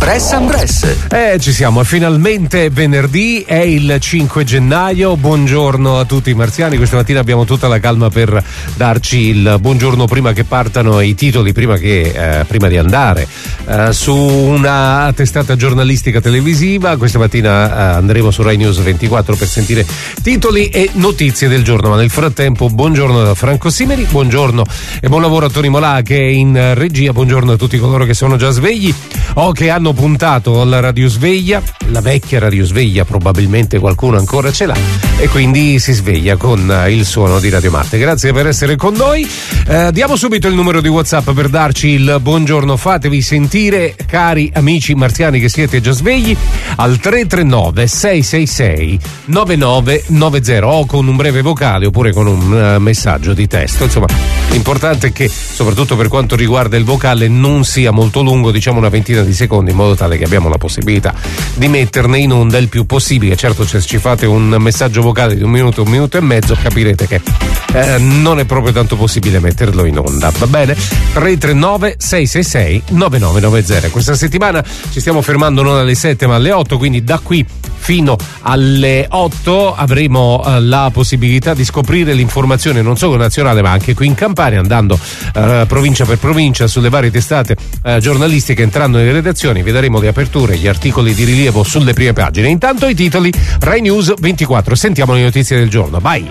Press and Press. Ci siamo, finalmente venerdì, è il 5 gennaio. Buongiorno a tutti i marziani. Questa mattina abbiamo tutta la calma per darci il buongiorno prima che partano i titoli, prima di andare su una testata giornalistica televisiva. Questa mattina andremo su Rai News 24 per sentire titoli e notizie del giorno, ma nel frattempo buongiorno da Franco Simeri, buongiorno e buon lavoro a Tony Molà che è in regia. Buongiorno a tutti coloro che sono già svegli o che hanno puntato alla radiosveglia, la vecchia radiosveglia, probabilmente qualcuno ancora ce l'ha e quindi si sveglia con il suono di Radio Marte. Grazie per essere con noi. Diamo subito il numero di WhatsApp per darci il buongiorno. Fatevi sentire, cari amici marziani che siete già svegli, al 339 666 9990 o con un breve vocale oppure con un messaggio di testo. Insomma, l'importante è che, soprattutto per quanto riguarda il vocale, non sia molto lungo, diciamo una ventina di secondi, in modo tale che abbiamo la possibilità di metterne in onda il più possibile. Certo, se ci fate un messaggio vocale di un minuto e mezzo, capirete che non è proprio tanto possibile metterlo in onda, va bene? 339 666 9990. Questa settimana ci stiamo fermando non alle 7 ma alle 8, quindi da qui fino alle 8 avremo la possibilità di scoprire l'informazione non solo nazionale ma anche qui in Campania, andando provincia per provincia sulle varie testate giornalistiche, entrando nelle redazioni. Vi daremo le aperture, gli articoli di rilievo sulle prime pagine. Intanto i titoli Rai News 24. Sentiamo le notizie del giorno, vai!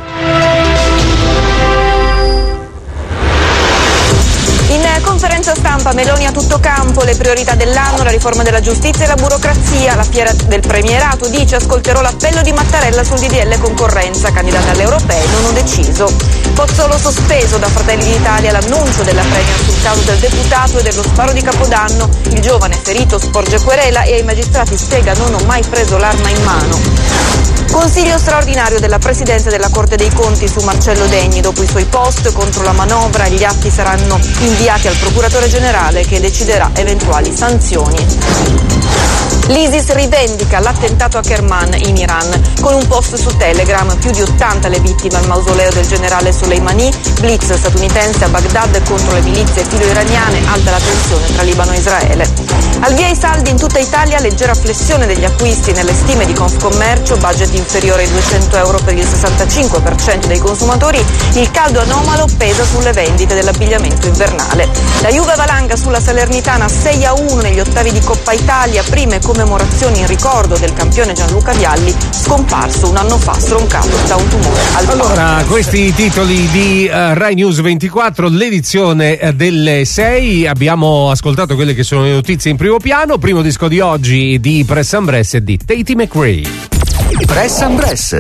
Conferenza stampa, Meloni a tutto campo, le priorità dell'anno, la riforma della giustizia e la burocrazia. La fiera del premierato, dice: ascolterò l'appello di Mattarella sul DDL concorrenza, candidata alle europee, non ho deciso. Pozzolo sospeso da Fratelli d'Italia, l'annuncio della premia sul caso del deputato e dello sparo di Capodanno. Il giovane ferito sporge querela e ai magistrati spiega: non ho mai preso l'arma in mano. Consiglio straordinario della Presidenza della Corte dei Conti su Marcello Degni. Dopo i suoi post contro la manovra, gli atti saranno inviati al procuratore generale che deciderà eventuali sanzioni. L'ISIS rivendica l'attentato a Kerman in Iran. Con un post su Telegram, più di 80 le vittime al mausoleo del generale Soleimani. Blitz statunitense a Baghdad contro le milizie filo-iraniane, alta la tensione tra Libano e Israele. Al via i saldi in tutta Italia, leggera flessione degli acquisti nelle stime di Confcommercio, budget inferiore ai 200 euro per il 65% dei consumatori. Il caldo anomalo pesa sulle vendite dell'abbigliamento invernale. La Juve valanga sulla Salernitana 6-1 negli ottavi di Coppa Italia, prime commemorazioni in ricordo del campione Gianluca Vialli, scomparso un anno fa stroncato da un tumore al pancreas. Allora, questi i titoli di Rai News 24, l'edizione delle 6. Abbiamo ascoltato quelle che sono le notizie in primo piano. Primo disco di oggi di Press and Press è di Tate McRae. Press and Press.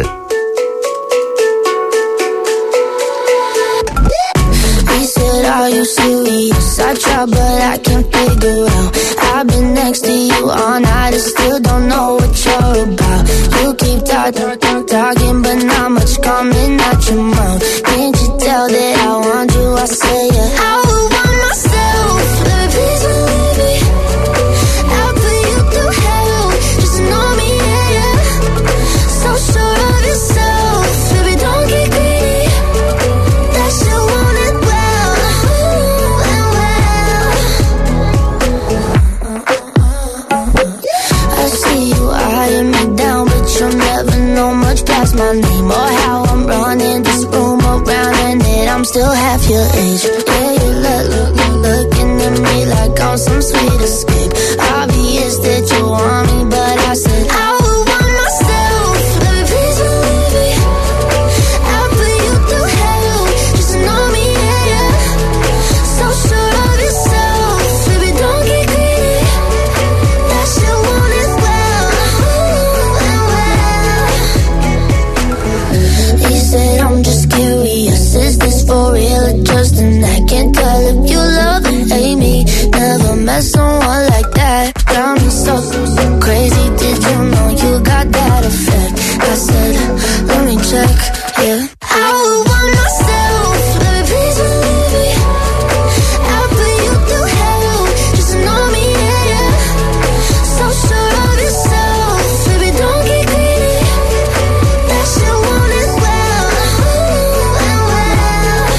Are you serious? I try but I can't figure out. I've been next to you all night and still don't know what you're about. You keep talking but not much coming out your mouth. Can't you tell that I want you? I say yeah. I would want myself, baby, please believe me. I'll put you through hell, just know me, yeah, yeah. So sure of yourself, baby, don't get greedy. That you want it well. I see you eyeing me down, but you'll never know much past my name or how I'm running this room around, and that I'm still half your age. Yeah, you looking at me like I'm some sweet escape. Obvious that you want me, but I said I would want myself, baby, please believe me. I'll put you through hell, just know me, yeah, yeah. So sure of yourself, baby, don't get greedy. That you want it well, well. He said I'm just curious, is this for real or just an act? Can't tell if you love or hate me. Never met someone like that. Got me so crazy. Did you know you got that effect? I said, let me check, yeah. I would want myself, baby, please believe me. I'll put you through hell, just know me, yeah, yeah. So sure of yourself, baby, don't get greedy. That you want it well, well, well.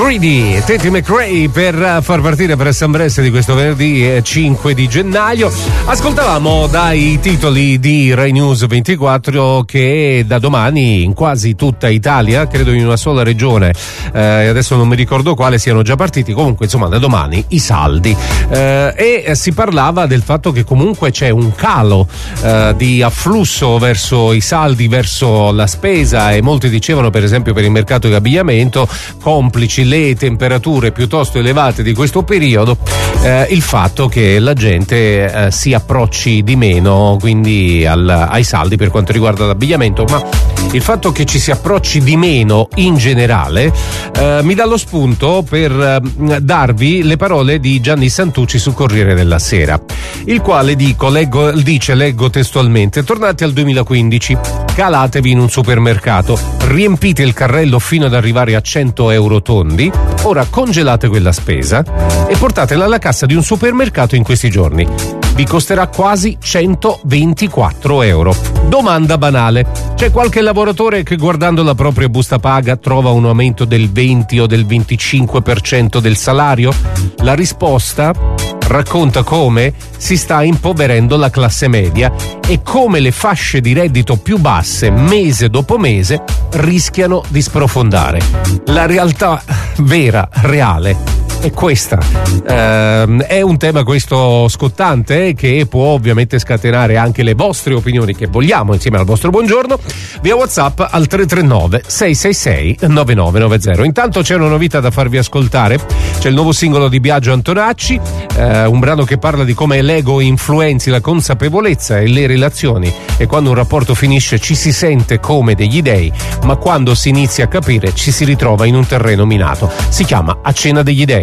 Greedy, Tate McRae per far partire Press and Press di questo venerdì 5 di gennaio. Ascoltavamo dai titoli di Rai News 24 che da domani in quasi tutta Italia, credo in una sola regione, adesso non mi ricordo quale, siano già partiti, comunque insomma da domani i saldi, e si parlava del fatto che comunque c'è un calo di afflusso verso i saldi, verso la spesa, e molti dicevano per esempio per il mercato di abbigliamento, complici le temperature piuttosto elevate di questo periodo, il fatto che la gente si approcci di meno quindi ai saldi per quanto riguarda l'abbigliamento, ma il fatto che ci si approcci di meno in generale mi dà lo spunto per darvi le parole di Gianni Santucci su Corriere della Sera, il quale leggo testualmente: tornate al 2015, calatevi in un supermercato, riempite il carrello fino ad arrivare a 100 euro tondi, ora congelate quella spesa e portatela alla cassa di un supermercato in questi giorni. Vi costerà quasi 124 euro. Domanda banale: c'è qualche lavoratore che guardando la propria busta paga trova un aumento del 20 o del 25% del salario? La risposta racconta come si sta impoverendo la classe media e come le fasce di reddito più basse mese dopo mese rischiano di sprofondare. La realtà vera, reale, è questa. È un tema questo scottante che può ovviamente scatenare anche le vostre opinioni, che vogliamo insieme al vostro buongiorno, via WhatsApp al 339 666 9990. Intanto c'è una novità da farvi ascoltare: c'è il nuovo singolo di Biagio Antonacci, un brano che parla di come l'ego influenzi la consapevolezza e le relazioni, e quando un rapporto finisce ci si sente come degli dei, ma quando si inizia a capire ci si ritrova in un terreno minato. Si chiama A Cena degli Dei.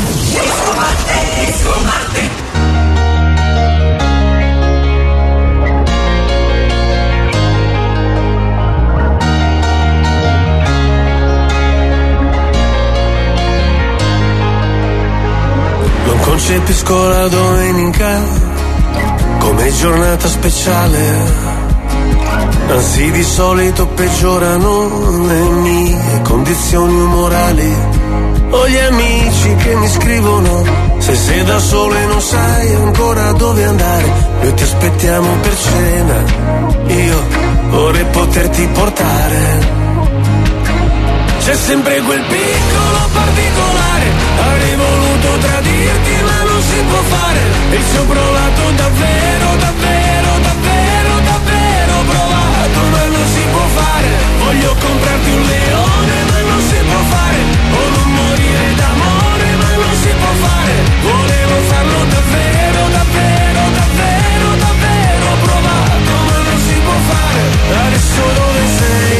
Non concepisco la domenica come giornata speciale, anzi di solito peggiorano le mie condizioni umorali. Ho gli amici che mi scrivono: se sei da solo e non sai ancora dove andare, noi ti aspettiamo per cena, io vorrei poterti portare. C'è sempre quel piccolo particolare, avrei voluto tradirti ma non si può fare, e ci ho provato davvero, davvero, davvero, davvero provato, ma non si può fare. Voglio comprarti un leone ma non si può fare, o non morire d'amore ma non si può fare. Volevo farlo davvero, davvero, davvero, davvero provato, ma non si può fare. Adesso dove sei?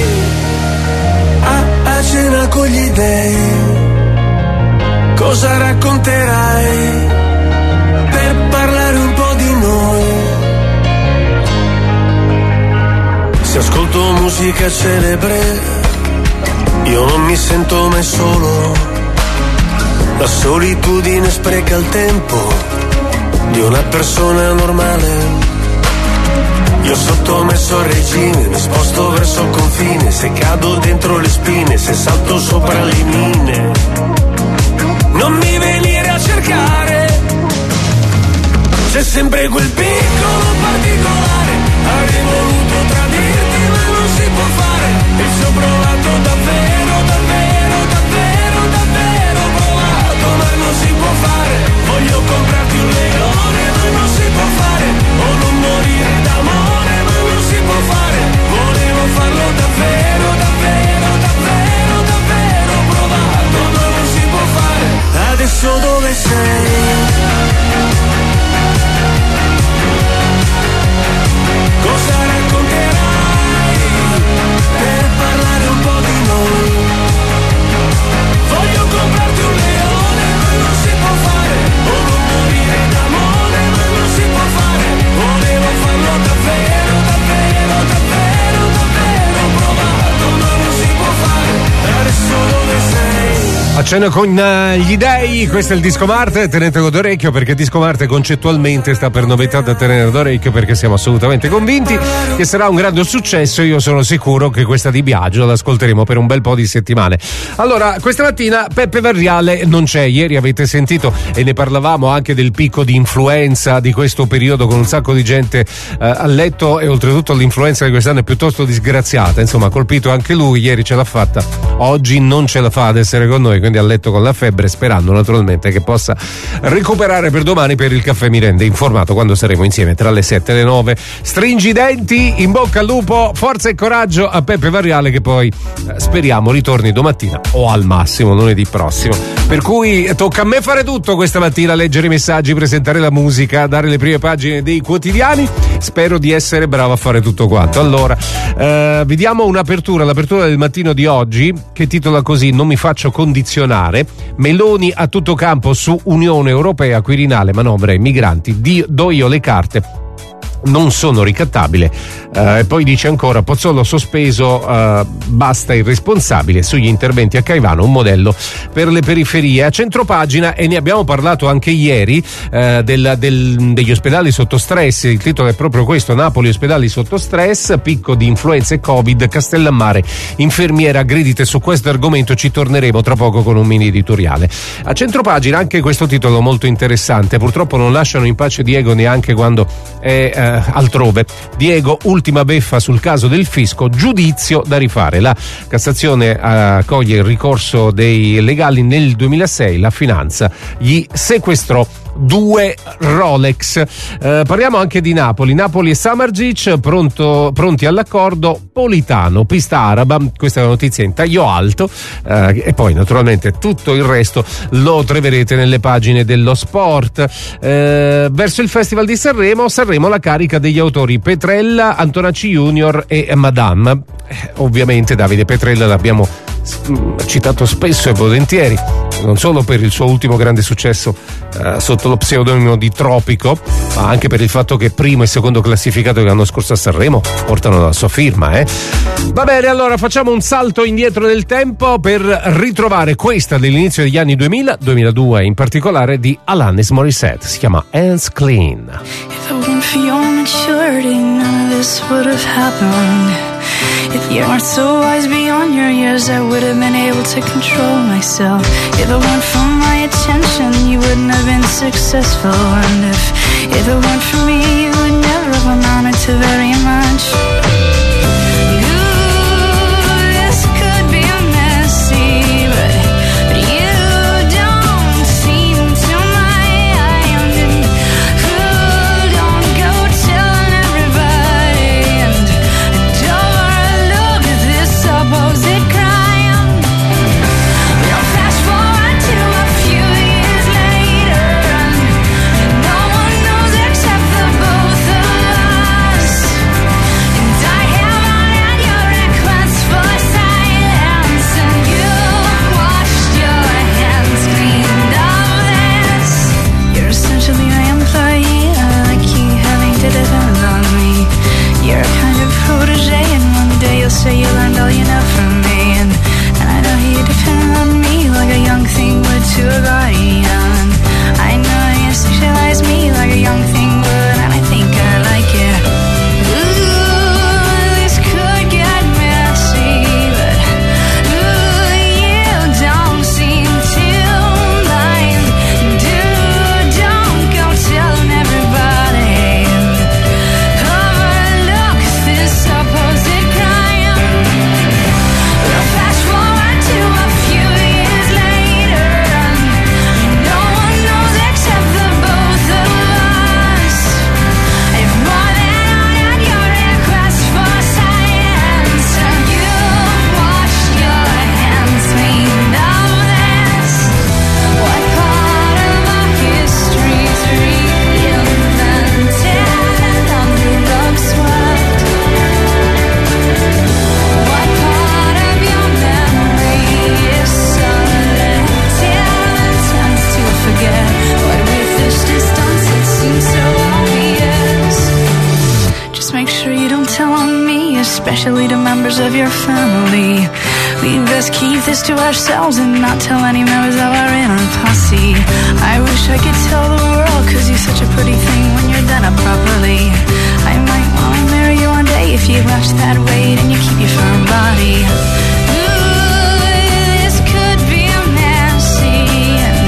A cena con gli dei, cosa racconterai per parlare un po' di noi? Se ascolto musica celebre io non mi sento mai solo, la solitudine spreca il tempo di una persona normale. Io sottomesso al regime, mi sposto verso il confine, se cado dentro le spine, se salto sopra le mine. Non mi venire a cercare, c'è sempre quel piccolo particolare, avrei voluto tradirti ma non si può fare, e ci ho provato davvero, davvero, davvero, davvero provato, ma non si può fare. Voglio comprarti un leone ma non si può fare, o non morire d'amore ma non si può fare. Volevo farlo davvero, davvero, davvero, davvero provato, ma non si può fare. Adesso dove sei? Cosa racconterai cena con gli dei, questo è il Disco Marte, tenetelo d'orecchio perché Disco Marte concettualmente sta per novità da tenere d'orecchio, perché siamo assolutamente convinti che sarà un grande successo. Io sono sicuro che questa di Biagio l'ascolteremo per un bel po' di settimane. Allora, questa mattina Peppe Varriale non c'è. Ieri avete sentito e ne parlavamo anche del picco di influenza di questo periodo, con un sacco di gente a letto, e oltretutto l'influenza di quest'anno è piuttosto disgraziata, insomma ha colpito anche lui. Ieri ce l'ha fatta, oggi non ce la fa ad essere con noi, quindi a letto con la febbre, sperando naturalmente che possa recuperare per domani per il Caffè Mi Rende Informato, quando saremo insieme tra le 7 e le 9. Stringi i denti, in bocca al lupo, forza e coraggio a Peppe Varriale, che poi speriamo ritorni domattina o al massimo lunedì prossimo. Per cui tocca a me fare tutto questa mattina: leggere i messaggi, presentare la musica, dare le prime pagine dei quotidiani. Spero di essere bravo a fare tutto quanto. Allora, vediamo l'apertura del mattino di oggi, che titola così: non mi faccio condizionare, Meloni a tutto campo su Unione Europea, Quirinale, manovre ai migranti, do io le carte, non sono ricattabile. E poi dice ancora: Pozzolo sospeso, basta irresponsabile, sugli interventi a Caivano un modello per le periferie. A centropagina, e ne abbiamo parlato anche ieri, degli ospedali sotto stress. Il titolo è proprio questo: Napoli ospedali sotto stress, picco di influenza e Covid, Castellammare infermiera aggredite. Su questo argomento ci torneremo tra poco con un mini editoriale. A centropagina anche questo titolo molto interessante: purtroppo non lasciano in pace Diego neanche quando è altrove. Diego, ultima beffa sul caso del fisco, giudizio da rifare. La Cassazione accoglie il ricorso dei legali. Nel 2006 la finanza gli sequestrò 2 Rolex. Parliamo anche di Napoli e Samardzic pronti all'accordo. Politano, pista araba, questa è la notizia in taglio alto, e poi naturalmente tutto il resto lo troverete nelle pagine dello sport. Verso il Festival di Sanremo la carica degli autori Petrella, Antonacci Junior e Madame. Ovviamente Davide Petrella l'abbiamo citato spesso e volentieri, non solo per il suo ultimo grande successo sotto lo pseudonimo di Tropico, ma anche per il fatto che primo e secondo classificato l'anno scorso a Sanremo portano la sua firma. Va bene, allora facciamo un salto indietro nel tempo per ritrovare questa dell'inizio degli anni 2000-2002, in particolare di Alanis Morissette. Si chiama Hands Clean. If it weren't for your maturity, none of this would have happened. If you weren't so wise beyond your years, I would have been able to control myself. If it weren't for my attention, you wouldn't have been successful. And if it weren't for me, you would never have amounted to very much. Say you learned all you know from me, and I know you depend on me like a young thing would to a guardian. I know you sexualize me like a young thing would, and I think I like it. Ooh, this could get messy, but ooh, you don't seem to mind. Dude, don't go telling everybody and overlook this supposed crime. Flash forward to a few years later, and no one knows except the both of us. If more than honored your request for silence, and you've washed your hands clean of this, what part of our history's reinvented and under rug swept? What part of your memory is selective and tends to forget? What with this distance it seems so obvious. Just make sure you don't tell on me, especially to members of your family. We'd best keep this to ourselves and not tell any members of our inner posse. I wish I could tell the world, 'cause you're such a pretty thing when you're done up properly. I might wanna marry you one day if you left that weight and you keep your firm body. This could be a messy, and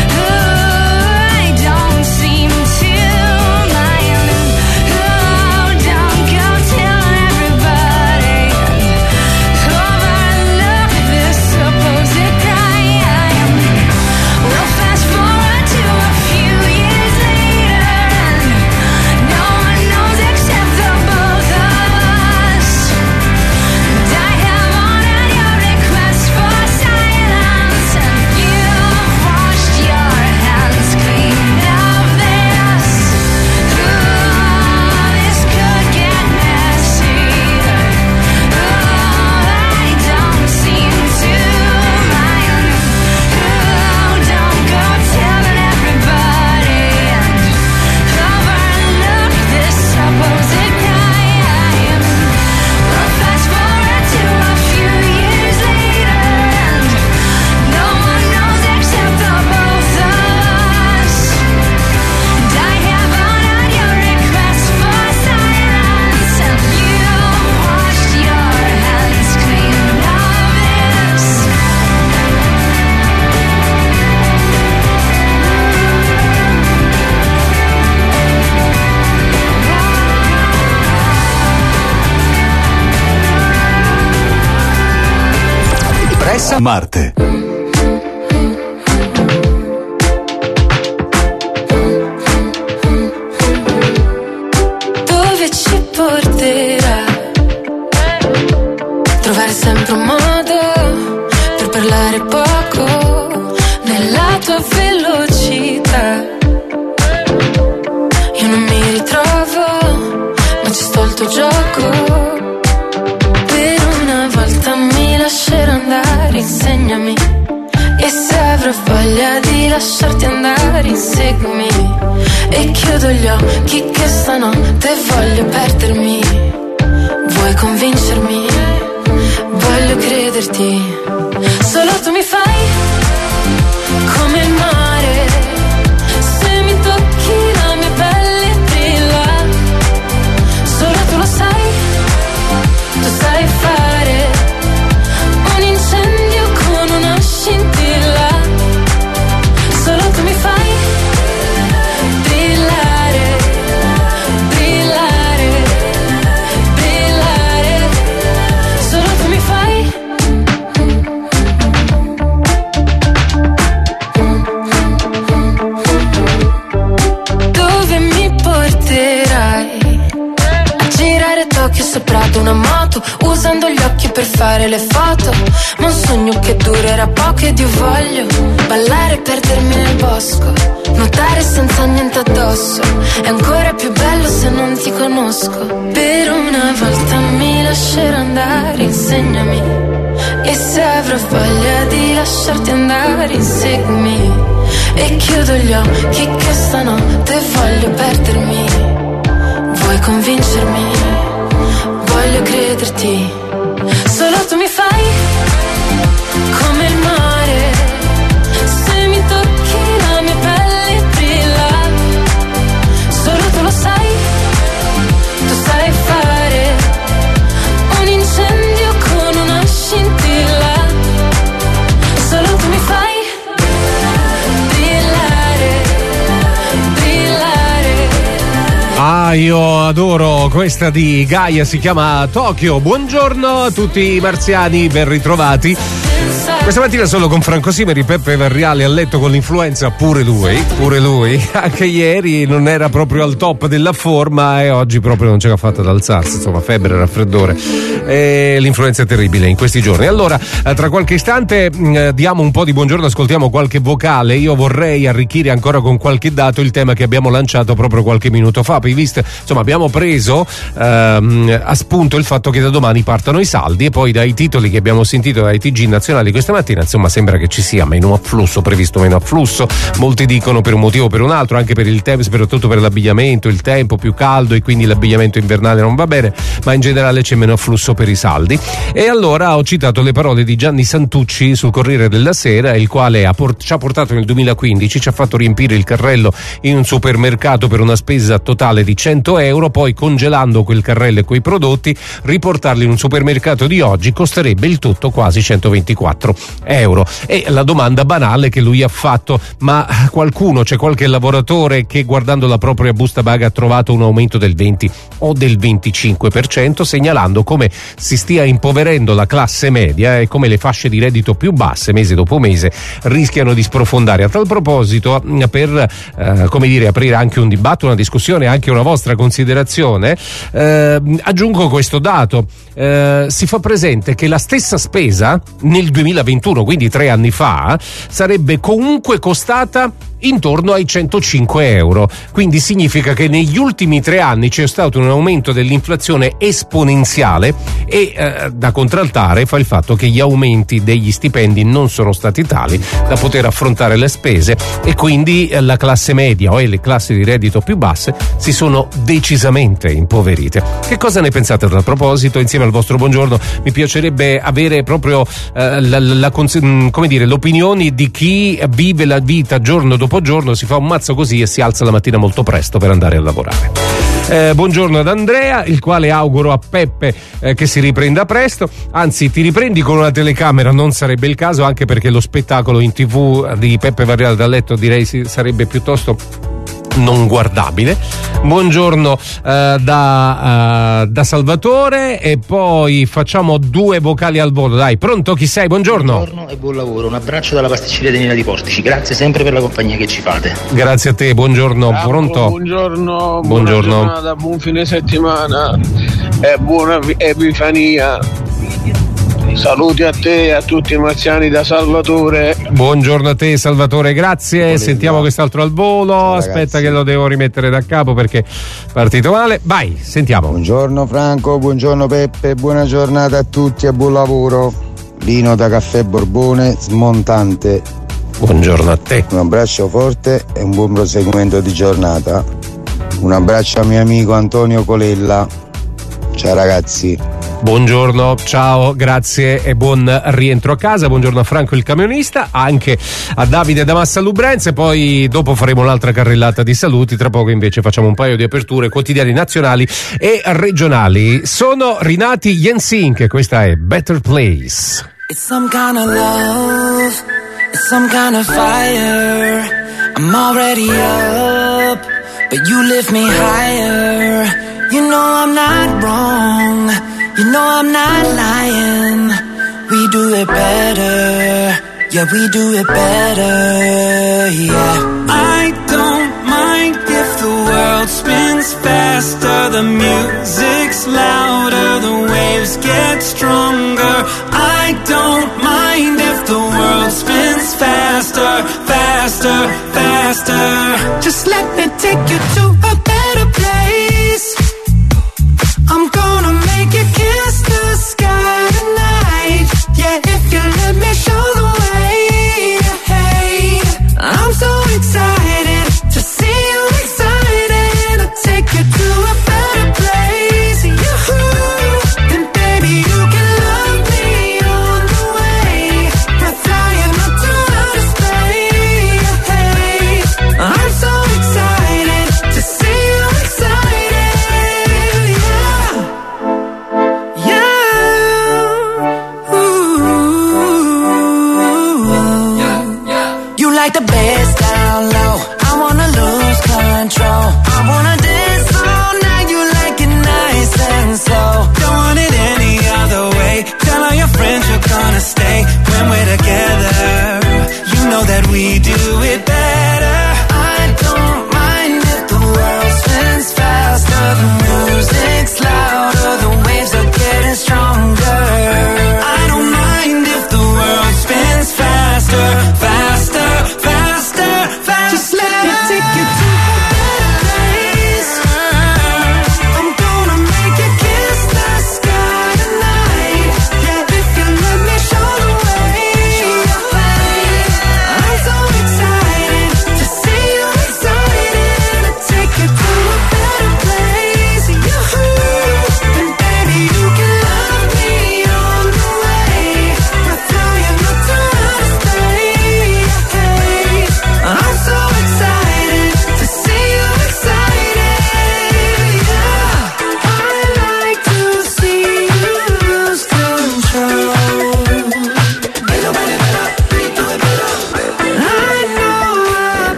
I don't seem to mind. Don't go tell everybody, overlook this supposed crime. We'll fast forward to a few years later, and no one knows except the both of us. And I have honored your request for silence, and you've washed your hands clean of this. This could get messy. I don't seem to mind. Don't go telling everybody, and overlook this supposed crime. We'll fast forward to a few years later, and no one knows except the both of us. And I have honored your request for silence, and you've washed your hands clean of this. Pressa Marte. Dove ci porterà? Trovare sempre un modo per parlare poco nella tua velocità. Io non mi ritrovo, ma ci sto al tuo gioco. Per una volta mi lascerò andare, insegnami. E se avrò voglia di lasciarti andare, inseguimi. E chiudo gli occhi che stanotte voglio perdermi. Vuoi convincermi? Voglio crederti. Solo tu mi fai come il mare. Se mi tocchi la mia pelle brilla. Solo tu lo sai. Tu sai fare un incendio con una scintilla. Solo tu mi fai brillare, brillare, brillare. Solo tu mi fai. Dove mi porterai? A girare Tokyo sopra ad una moto, usando gli occhi per fare le foto. Ma un sogno che durerà poco ed io voglio ballare e perdermi nel bosco, nuotare senza niente addosso. È ancora più bello se non ti conosco. Per una volta mi lascerò andare, insegnami. E se avrò voglia di lasciarti andare, inseguimi. E chiudo gli occhi che stanotte voglio perdermi. Vuoi convincermi? Voglio crederti. Solo tu mi fai come il mare. Se mi tocchi la mia pelle brilla. Solo tu lo sai. Tu sai fare un incendio con una scintilla. Solo tu mi fai brillare, brillare. Ah, io adoro questa di Gaia, si chiama Tokyo. Buongiorno a tutti i marziani, ben ritrovati. Questa mattina solo con Franco Simeri, Peppe Verriale a letto con l'influenza, pure lui. Anche ieri non era proprio al top della forma e oggi proprio non ce l'ha fatta ad alzarsi, insomma, febbre, raffreddore. L'influenza è terribile in questi giorni. Allora, tra qualche istante diamo un po' di buongiorno, ascoltiamo qualche vocale. Io vorrei arricchire ancora con qualche dato il tema che abbiamo lanciato proprio qualche minuto fa. Insomma, abbiamo preso a spunto il fatto che da domani partano i saldi e poi dai titoli che abbiamo sentito dai TG nazionali questa mattina, insomma, sembra che ci sia meno afflusso, previsto meno afflusso. Molti dicono per un motivo o per un altro, anche per il tempo, soprattutto per l'abbigliamento, il tempo più caldo e quindi l'abbigliamento invernale non va bene, ma in generale c'è meno afflusso per i saldi. E allora ho citato le parole di Gianni Santucci sul Corriere della Sera, il quale ci ha portato nel 2015, ci ha fatto riempire il carrello in un supermercato per una spesa totale di 100 euro, poi congelando quel carrello e quei prodotti, riportarli in un supermercato di oggi costerebbe il tutto quasi 124 euro. E la domanda banale che lui ha fatto: ma c'è qualche lavoratore che guardando la propria busta paga ha trovato un aumento del 20 o del 25%, segnalando come si stia impoverendo la classe media e come le fasce di reddito più basse mese dopo mese rischiano di sprofondare. A tal proposito, per aprire anche un dibattito, una discussione, anche una vostra considerazione, aggiungo questo dato. Si fa presente che la stessa spesa nel 2021, quindi 3 anni fa, sarebbe comunque costata intorno ai 105 euro, quindi significa che negli ultimi 3 anni c'è stato un aumento dell'inflazione esponenziale e da contraltare fa il fatto che gli aumenti degli stipendi non sono stati tali da poter affrontare le spese e quindi la classe media o le classi di reddito più basse si sono decisamente impoverite. Che cosa ne pensate a tal proposito? Insieme al vostro buongiorno mi piacerebbe avere proprio l'opinione di chi vive la vita giorno dopo giorno, si fa un mazzo così e si alza la mattina molto presto per andare a lavorare. Buongiorno ad Andrea, il quale auguro a Peppe che si riprenda presto, anzi ti riprendi con una telecamera, non sarebbe il caso, anche perché lo spettacolo in TV di Peppe Varriale da letto direi sarebbe piuttosto non guardabile. Buongiorno da Salvatore, e poi facciamo 2 vocali al volo. Dai, pronto? Chi sei? Buongiorno. Buongiorno e buon lavoro. Un abbraccio dalla pasticceria di Nina di Portici. Grazie sempre per la compagnia che ci fate. Grazie a te, buongiorno. Pronto? Buongiorno. Buona giornata, buon fine settimana e buona Epifania. Saluti a te e a tutti i marziani da Salvatore. Buongiorno a te Salvatore, grazie. Sentiamo quest'altro al volo. Ciao, aspetta che lo devo rimettere da capo perché è partito male. Vai, sentiamo. Buongiorno Franco, buongiorno Peppe, buona giornata a tutti e buon lavoro. Lino da Caffè Borbone, smontante. Buongiorno a te. Un abbraccio forte e un buon proseguimento di giornata. Un abbraccio al mio amico Antonio Colella. Ciao ragazzi. Buongiorno, ciao, grazie e buon rientro a casa. Buongiorno a Franco il camionista, anche a Davide da Massa Lubrense. Poi dopo faremo un'altra carrellata di saluti. Tra poco invece facciamo un paio di aperture quotidiani nazionali e regionali. Sono rinati gli NSYNC e questa è Better Place. It's some kind of love, it's some kind of fire. I'm already up, but you lift me higher. You know I'm not wrong, you know I'm not lying. We do it better, yeah, we do it better, yeah. I don't mind if the world spins faster, the music's louder, the waves get stronger. I don't mind if the world spins faster, faster, faster. Just let me take you to a better place. I'm gonna make you kiss the sky tonight. Yeah, if you let me show the way. Hey, I'm so excited to see you excited. I'll take you to a better place. Yoo-hoo. And baby, you can love me on the way. We're flying up to outer space. Hey,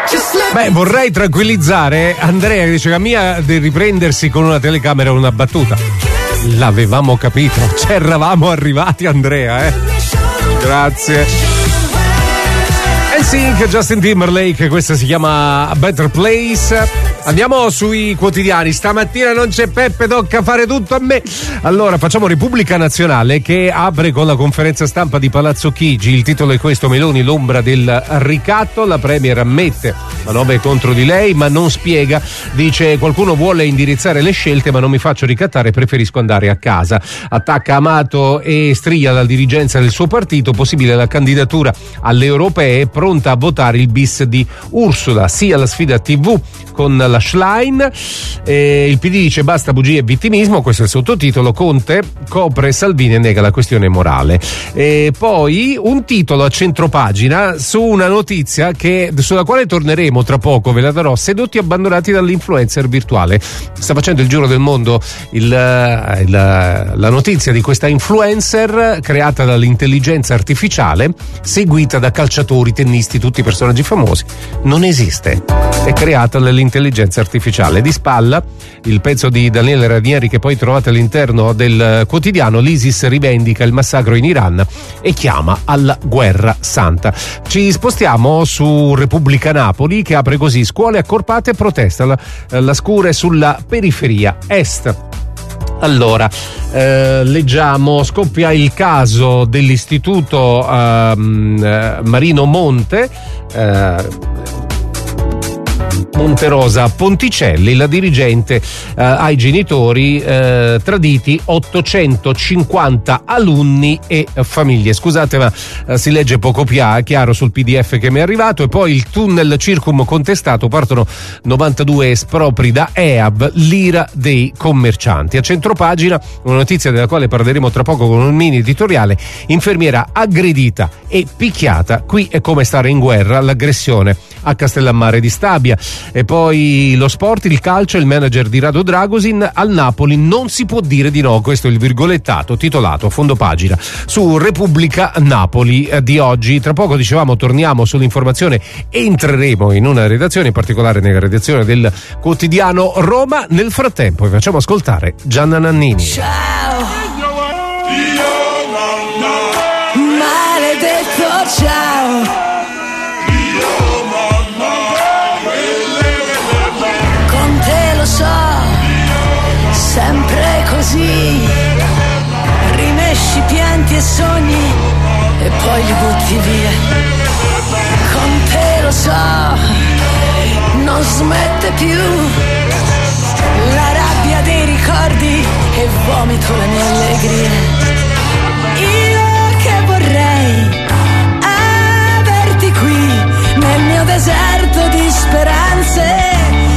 Beh, vorrei tranquillizzare Andrea che dice che mia di riprendersi con una telecamera una battuta. L'avevamo capito, ci eravamo arrivati, Andrea, Grazie. NSYNC, Justin Timberlake, questa si chiama A Better Place. Andiamo sui quotidiani. Stamattina non c'è Peppe, tocca fare tutto a me. Allora, facciamo Repubblica Nazionale che apre con la conferenza stampa di Palazzo Chigi. Il titolo è questo: Meloni, l'ombra del ricatto. La premier ammette manovre contro di lei, ma non spiega. Dice: qualcuno vuole indirizzare le scelte, ma non mi faccio ricattare, preferisco andare a casa. Attacca Amato e striglia la dirigenza del suo partito. Possibile la candidatura alle europee, pronta a votare il bis di Ursula. Sì alla sfida TV con la Schlein. Il PD dice basta bugie e vittimismo, questo è il sottotitolo. Conte copre Salvini e nega la questione morale. Poi un titolo a centropagina su una notizia sulla quale torneremo tra poco, ve la darò: sedotti abbandonati dall'influencer virtuale. Sta facendo il giro del mondo la notizia di questa influencer creata dall'intelligenza artificiale, seguita da calciatori, tennisti, tutti personaggi famosi. Non esiste, è creata dall'intelligenza artificiale. Di spalla il pezzo di Daniele Ranieri che poi trovate all'interno del quotidiano. L'ISIS rivendica il massacro in Iran e chiama alla guerra santa. Ci spostiamo su Repubblica Napoli che apre così: scuole accorpate, protesta la scure sulla periferia est. Allora, leggiamo: scoppia il caso dell'istituto Marino Monterosa Ponticelli, la dirigente ai genitori traditi 850 alunni e famiglie. Scusate, ma si legge poco chiaro sul PDF che mi è arrivato. E poi il tunnel Circum contestato, partono 92 espropri da EAB, l'ira dei commercianti. A centropagina una notizia della quale parleremo tra poco con un mini editoriale: infermiera aggredita e picchiata, qui è come stare in guerra, l'aggressione a Castellammare di Stabia. E poi lo sport, il calcio, il manager di Rado Dragosin: al Napoli non si può dire di no. Questo è il virgolettato titolato a fondo pagina su Repubblica Napoli di oggi. Tra poco, dicevamo, torniamo sull'informazione, entreremo in una redazione, in particolare nella redazione del quotidiano Roma. Nel frattempo vi facciamo ascoltare Gianna Nannini. Ciao, maledetto ciao. Sempre così, rimesci pianti e sogni e poi li butti via. Con te lo so, non smette più la rabbia dei ricordi e vomito la mia allegria. Io che vorrei averti qui nel mio deserto di speranze.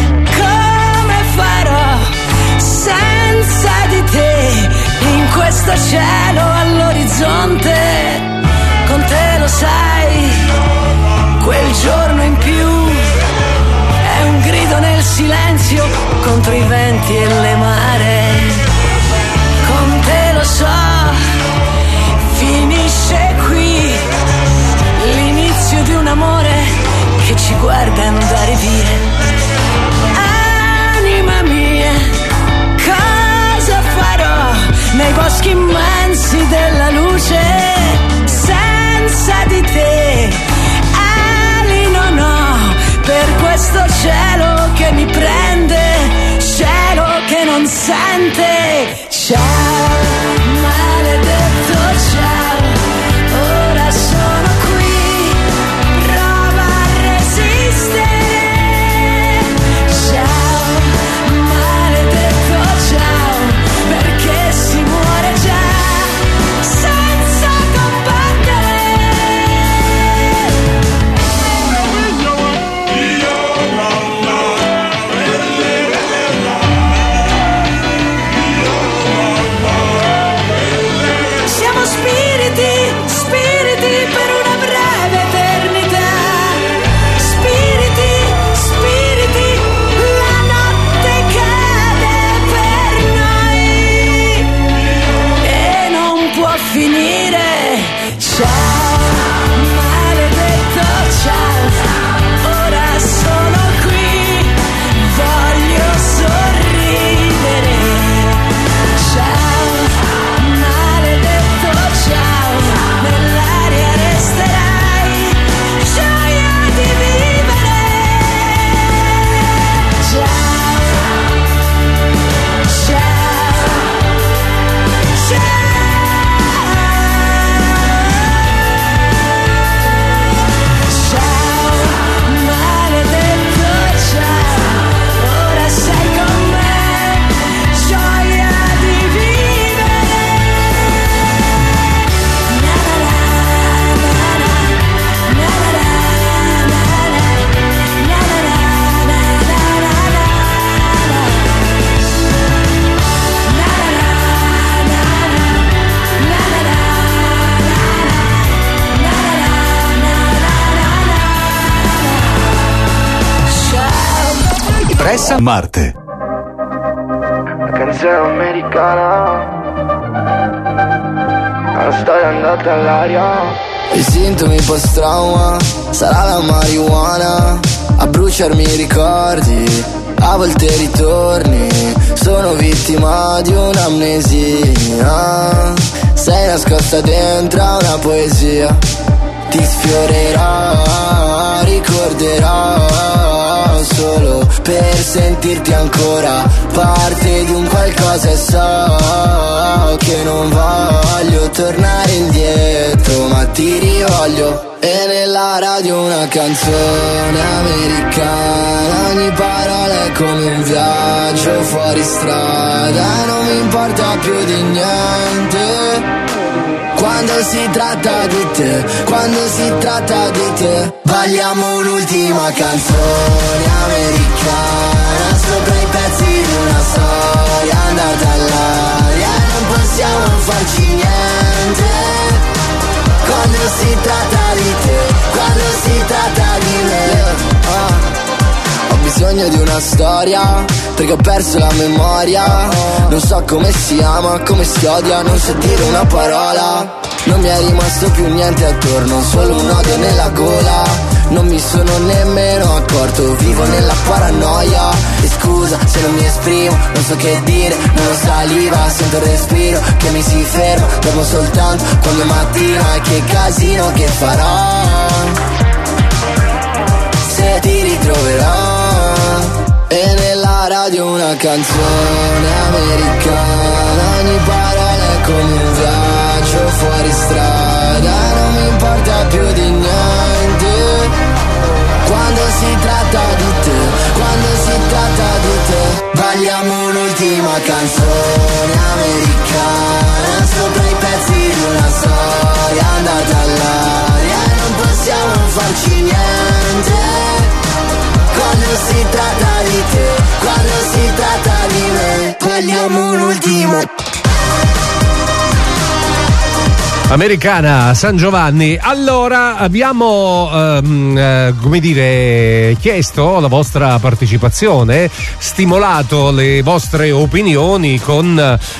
Senza di te, in questo cielo all'orizzonte, con te lo sai, quel giorno in più è un grido nel silenzio contro i venti e le maree. Con te lo so, finisce qui l'inizio di un amore che ci guarda andare via. Anima mia, cosa farò nei boschi immensi della luce? Senza di te ali non ho per questo cielo che mi prende, cielo che non sente. Ciao, maledetto ciao, ora sono qui, prova a resistere. Ciao, perché si muore già senza Espressa Marte. La canzone americana, la storia è andata all'aria. I sintomi post-trauma, sarà la marijuana a bruciarmi i ricordi, a volte ritorni. Sono vittima di un'amnesia, sei nascosta dentro a una poesia. Ti sfiorerò, ricorderò solo per sentirti ancora parte di un qualcosa, e so che non voglio tornare indietro, ma ti rivoglio. E nella radio una canzone americana, ogni parola è come un viaggio fuori strada, non mi importa più di niente. Quando si tratta di te, quando si tratta di te, balliamo un'ultima canzone americana sopra i pezzi di una storia andata all'aria, non possiamo farci niente. Quando si tratta di te, quando si tratta di me, ho bisogno di una storia, perché ho perso la memoria. Non so come si ama, come si odia, non so dire una parola. Non mi è rimasto più niente attorno, solo un odio nella gola. Non mi sono nemmeno accorto, vivo nella paranoia. E scusa se non mi esprimo, non so che dire, non ho saliva, sento il respiro che mi si ferma. Dormo soltanto quando è mattina, e che casino che farò se ti ritroverò. E nella radio una canzone americana, ogni parola è come un viaggio fuori strada, non mi importa più di niente. Quando si tratta di te, quando si tratta di te, balliamo un'ultima canzone americana sopra i pezzi di una storia andata all'aria, non possiamo farci niente. Quando si tratta di te, quando si tratta di me, balliamo un ultimo. Americana, San Giovanni. Allora abbiamo come dire, chiesto la vostra partecipazione, stimolato le vostre opinioni con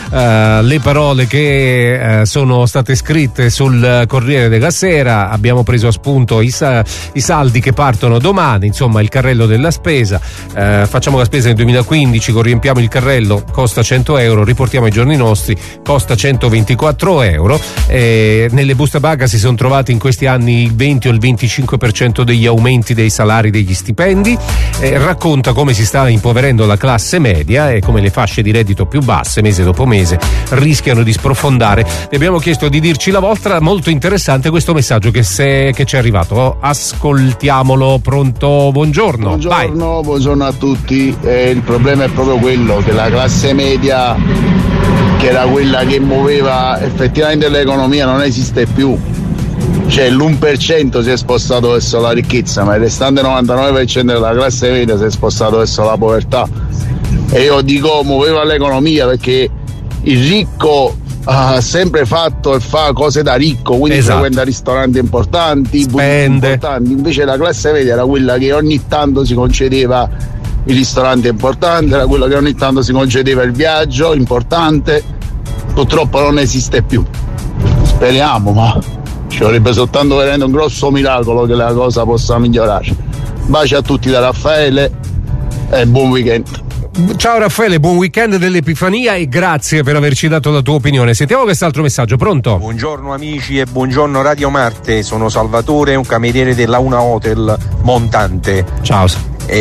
le parole che sono state scritte sul Corriere della Sera. Abbiamo preso a spunto i saldi che partono domani, insomma il carrello della spesa. Facciamo la spesa nel 2015, riempiamo il carrello, costa 100 euro, riportiamo i giorni nostri, costa 124 euro. Nelle buste paga si sono trovati in questi anni il 20 o il 25% degli aumenti dei salari, degli stipendi. Racconta come si sta impoverendo la classe media e come le fasce di reddito più basse mese dopo mese rischiano di sprofondare. Vi abbiamo chiesto di dirci la vostra. Molto interessante questo messaggio che ci è arrivato. Ascoltiamolo. Pronto? Buongiorno. Buongiorno a tutti. Il problema è proprio quello che la classe media, che era quella che muoveva effettivamente l'economia, non esiste più. Cioè l'1% si è spostato verso la ricchezza, ma il restante 99% della classe media si è spostato verso la povertà. E io dico muoveva l'economia perché il ricco ha sempre fatto e fa cose da ricco, quindi frequenta ristoranti importanti, spende importanti. Invece la classe media era quella che ogni tanto si concedeva il ristorante importante, era quello che ogni tanto si concedeva il viaggio importante. Purtroppo non esiste più. Speriamo, ma ci vorrebbe soltanto veramente un grosso miracolo che la cosa possa migliorare. Baci a tutti da Raffaele e buon weekend. Ciao Raffaele, buon weekend dell'Epifania e grazie per averci dato la tua opinione. Sentiamo quest'altro messaggio. Pronto? Buongiorno amici e buongiorno Radio Marte, sono Salvatore, un cameriere della Una Hotel Montante. Ciao.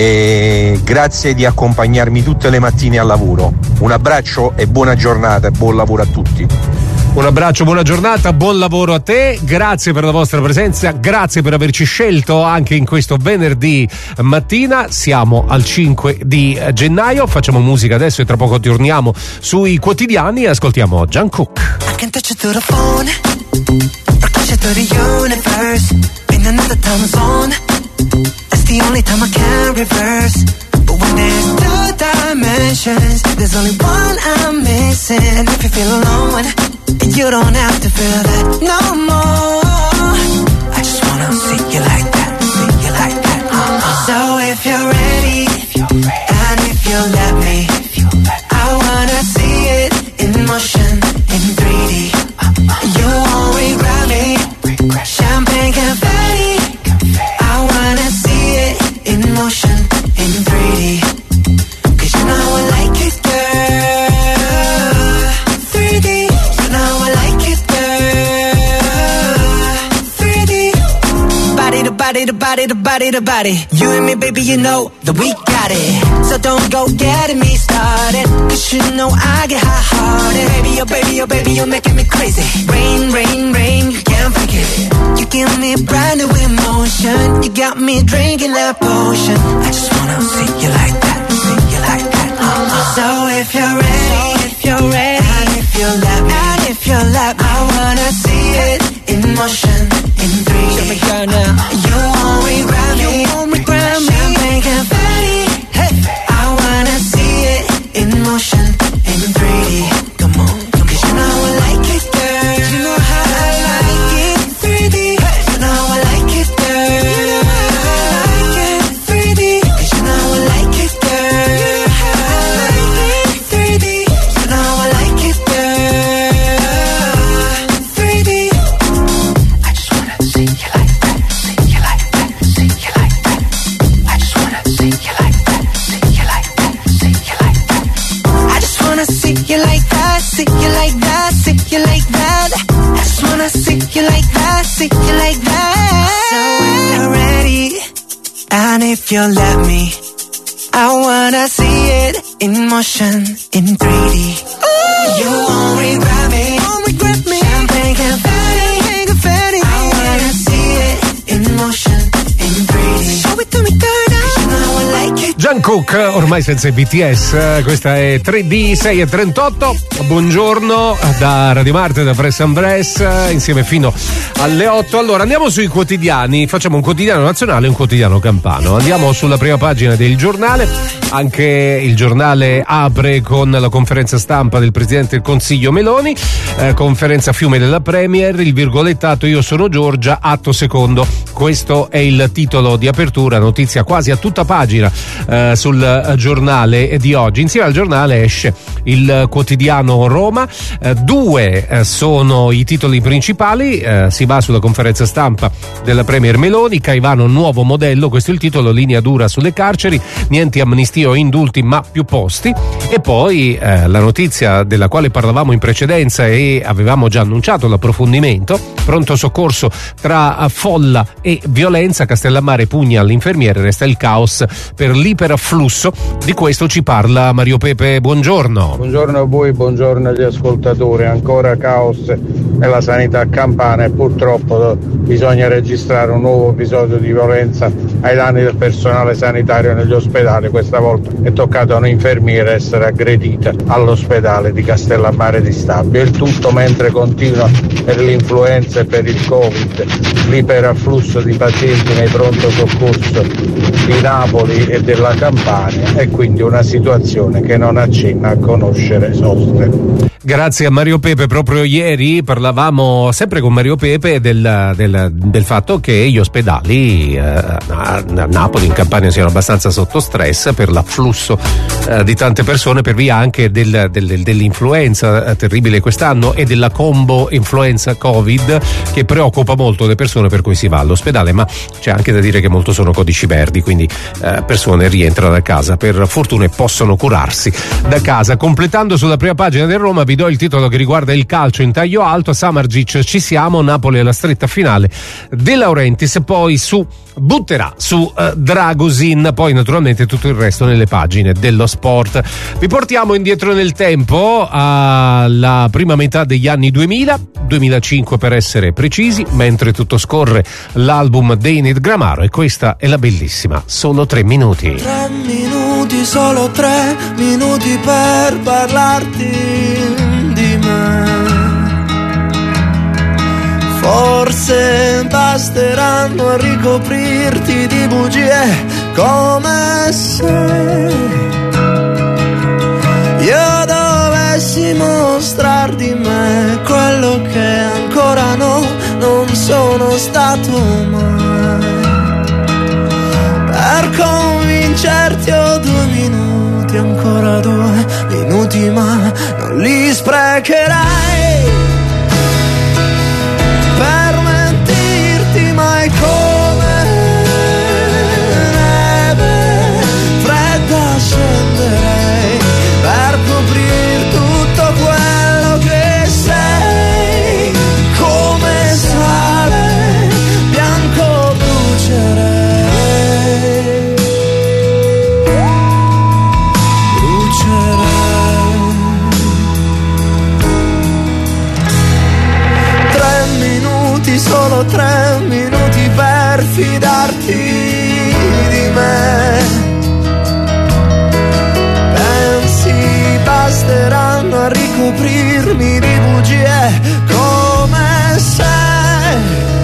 E grazie di accompagnarmi tutte le mattine al lavoro. Un abbraccio e buona giornata e buon lavoro a tutti. Un abbraccio, buona giornata, buon lavoro a te, grazie per la vostra presenza, grazie per averci scelto anche in questo venerdì mattina. Siamo al 5 di gennaio, facciamo musica adesso e tra poco torniamo sui quotidiani e ascoltiamo Jungkook. I can touch you through the phone, or touch you through the universe, in another time zone. That's the only time I can reverse. But when there's two dimensions, there's only one I'm missing. And if you feel alone, you don't have to feel that no more. I just wanna see you like that, see you like that. So if you're ready, I body to body. You and me, baby, you know that we got it. So don't go getting me started, 'cause you know I get hot-hearted. Baby, oh baby, oh baby, you're making me crazy. Rain, rain, rain, you can't fake it. You give me brand new emotion. You got me drinking that potion. I just wanna see you like that, see you like that. So if you're ready, and if you let me, I wanna see it in motion, in 3D. Show me girl now. You won't regret me. Champagne confetti. Hey, I wanna see it in motion, in 3D. Come on, 'cause you know I like it, girl. You know how I like it, 3D. You know I like it, girl. You know how I like it, 3D. 'Cause you know I like it, girl. You know how I like it, 3D. You know I like it, girl. 3D. I just wanna see you like that, see you like that, see you like that. I just wanna see you like that, see you like that, see you like that. I just wanna see you like that, see you like that, see you like that. I just wanna see you like that, see you like that. So when you're ready, and if you let me, I wanna see it in motion, in 3D. You won't regret me, Champagne confetti. I wanna see it in motion, in 3D. Show it to me, girl, now. You know I like it. Jungkook, ormai senza i BTS, questa è 3D 6:38. Buongiorno da Radio Marte, da Press and Press, insieme fino alle 8. Allora andiamo sui quotidiani, facciamo un quotidiano nazionale e un quotidiano campano. Andiamo sulla prima pagina del giornale, anche il giornale apre con la conferenza stampa del Presidente del Consiglio Meloni, conferenza fiume della Premier, il virgolettato "Io sono Giorgia, atto secondo". Questo è il titolo di apertura, notizia quasi a tutta pagina sul giornale di oggi. Insieme al giornale esce il quotidiano Roma, due sono i titoli principali, si va sulla conferenza stampa della Premier Meloni, Caivano nuovo modello, questo è il titolo, linea dura sulle carceri, niente amnistia o indulti ma più posti, e poi la notizia della quale parlavamo in precedenza e avevamo già annunciato l'approfondimento, pronto soccorso tra folla e violenza, Castellammare pugna all'infermiere, resta il caos per l'iperafflusso. Di questo ci parla Mario Pepe, buongiorno. Buongiorno a voi, buongiorno agli ascoltatori. Ancora caos nella sanità campana e purtroppo bisogna registrare un nuovo episodio di violenza ai danni del personale sanitario negli ospedali. Questa volta è toccato a un'infermiera essere aggredita all'ospedale di Castellammare di Stabio. Il tutto mentre continua per l'influenza e per il Covid l'iperafflusso di pazienti nei pronto soccorso di Napoli e della Campania, e quindi una situazione che non accenna a conoscere soste. Grazie a Mario Pepe. Proprio ieri parlavamo sempre con Mario Pepe del fatto che gli ospedali a Napoli, in Campania, siano abbastanza sotto stress per l'afflusso di tante persone, per via anche dell'influenza terribile quest'anno e della combo influenza Covid che preoccupa molto le persone, per cui si va all'ospedale, ma c'è anche da dire che molto sono codici verdi, quindi persone rientrano da casa, per fortuna possono curarsi da casa. Completando sulla prima pagina del Roma vi do il titolo che riguarda il calcio in taglio alto, Samardzic ci siamo, Napoli alla stretta finale, De Laurentiis poi butterà su Dragosin, poi naturalmente tutto il resto nelle pagine dello sport. Vi portiamo indietro nel tempo alla prima metà degli anni 2005 per essere precisi, mentre tutto scorre l'album dei Ned Gramaro, e questa è la bellissima Solo 3 minuti. 3 minuti, solo 3 minuti per parlarti di me. Forse basteranno a ricoprirti di bugie, come se io dovessi mostrar di me quello che ancora non sono stato mai. Per convincerti ho 2 minuti, ancora 2 minuti, ma non li sprecherai per mentirti mai come neve fredda scenderei per coprir tutto quello che sei, come sale bianco brucerei. fidarti di me. Pensi basteranno a ricoprirmi di bugie come sei.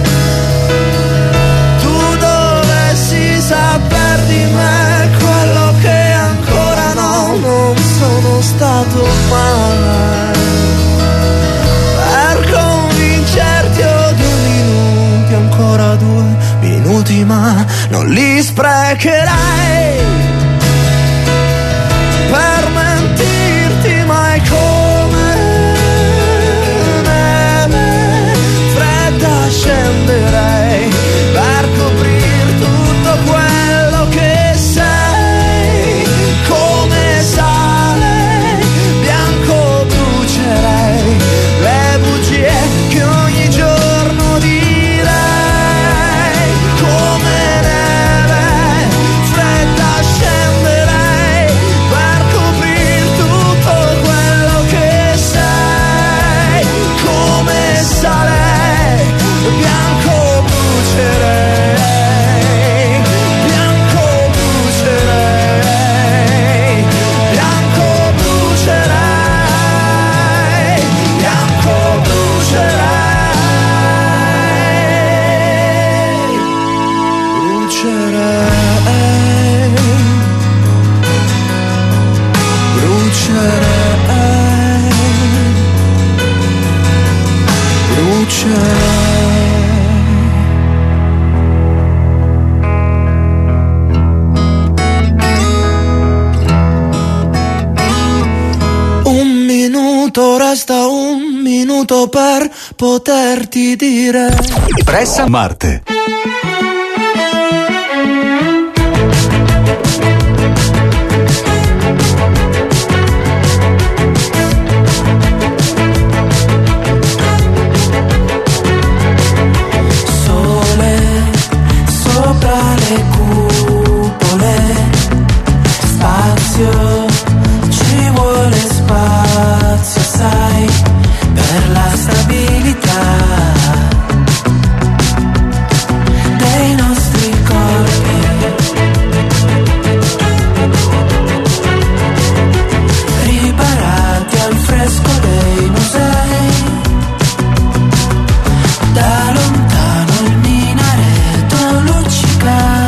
Tu dovessi saper di me quello che ancora no, non sono stato mai. Per convincerti ho 2 minuti, ancora 2 minuti, ma non li sprecherei per mentirti mai come neve fredda scenderei per coprir tutto quello che sei. Come sale bianco brucerei le bugie che ogni giorno direi. Come neve fredda scenderei per coprir tutto quello che sei. Come sale bianco brucerei, bianco brucerei, bianco brucerei, bianco brucerei, brucerei, brucerei, brucerei. Un minuto, resta 1 minuto per poterti dire. Pressa Marte. Sole sopra le cupole, spazio, ci vuole spazio, sai, per la stabilità dei nostri corpi. Riparati al fresco dei musei, da lontano il minareto luccica,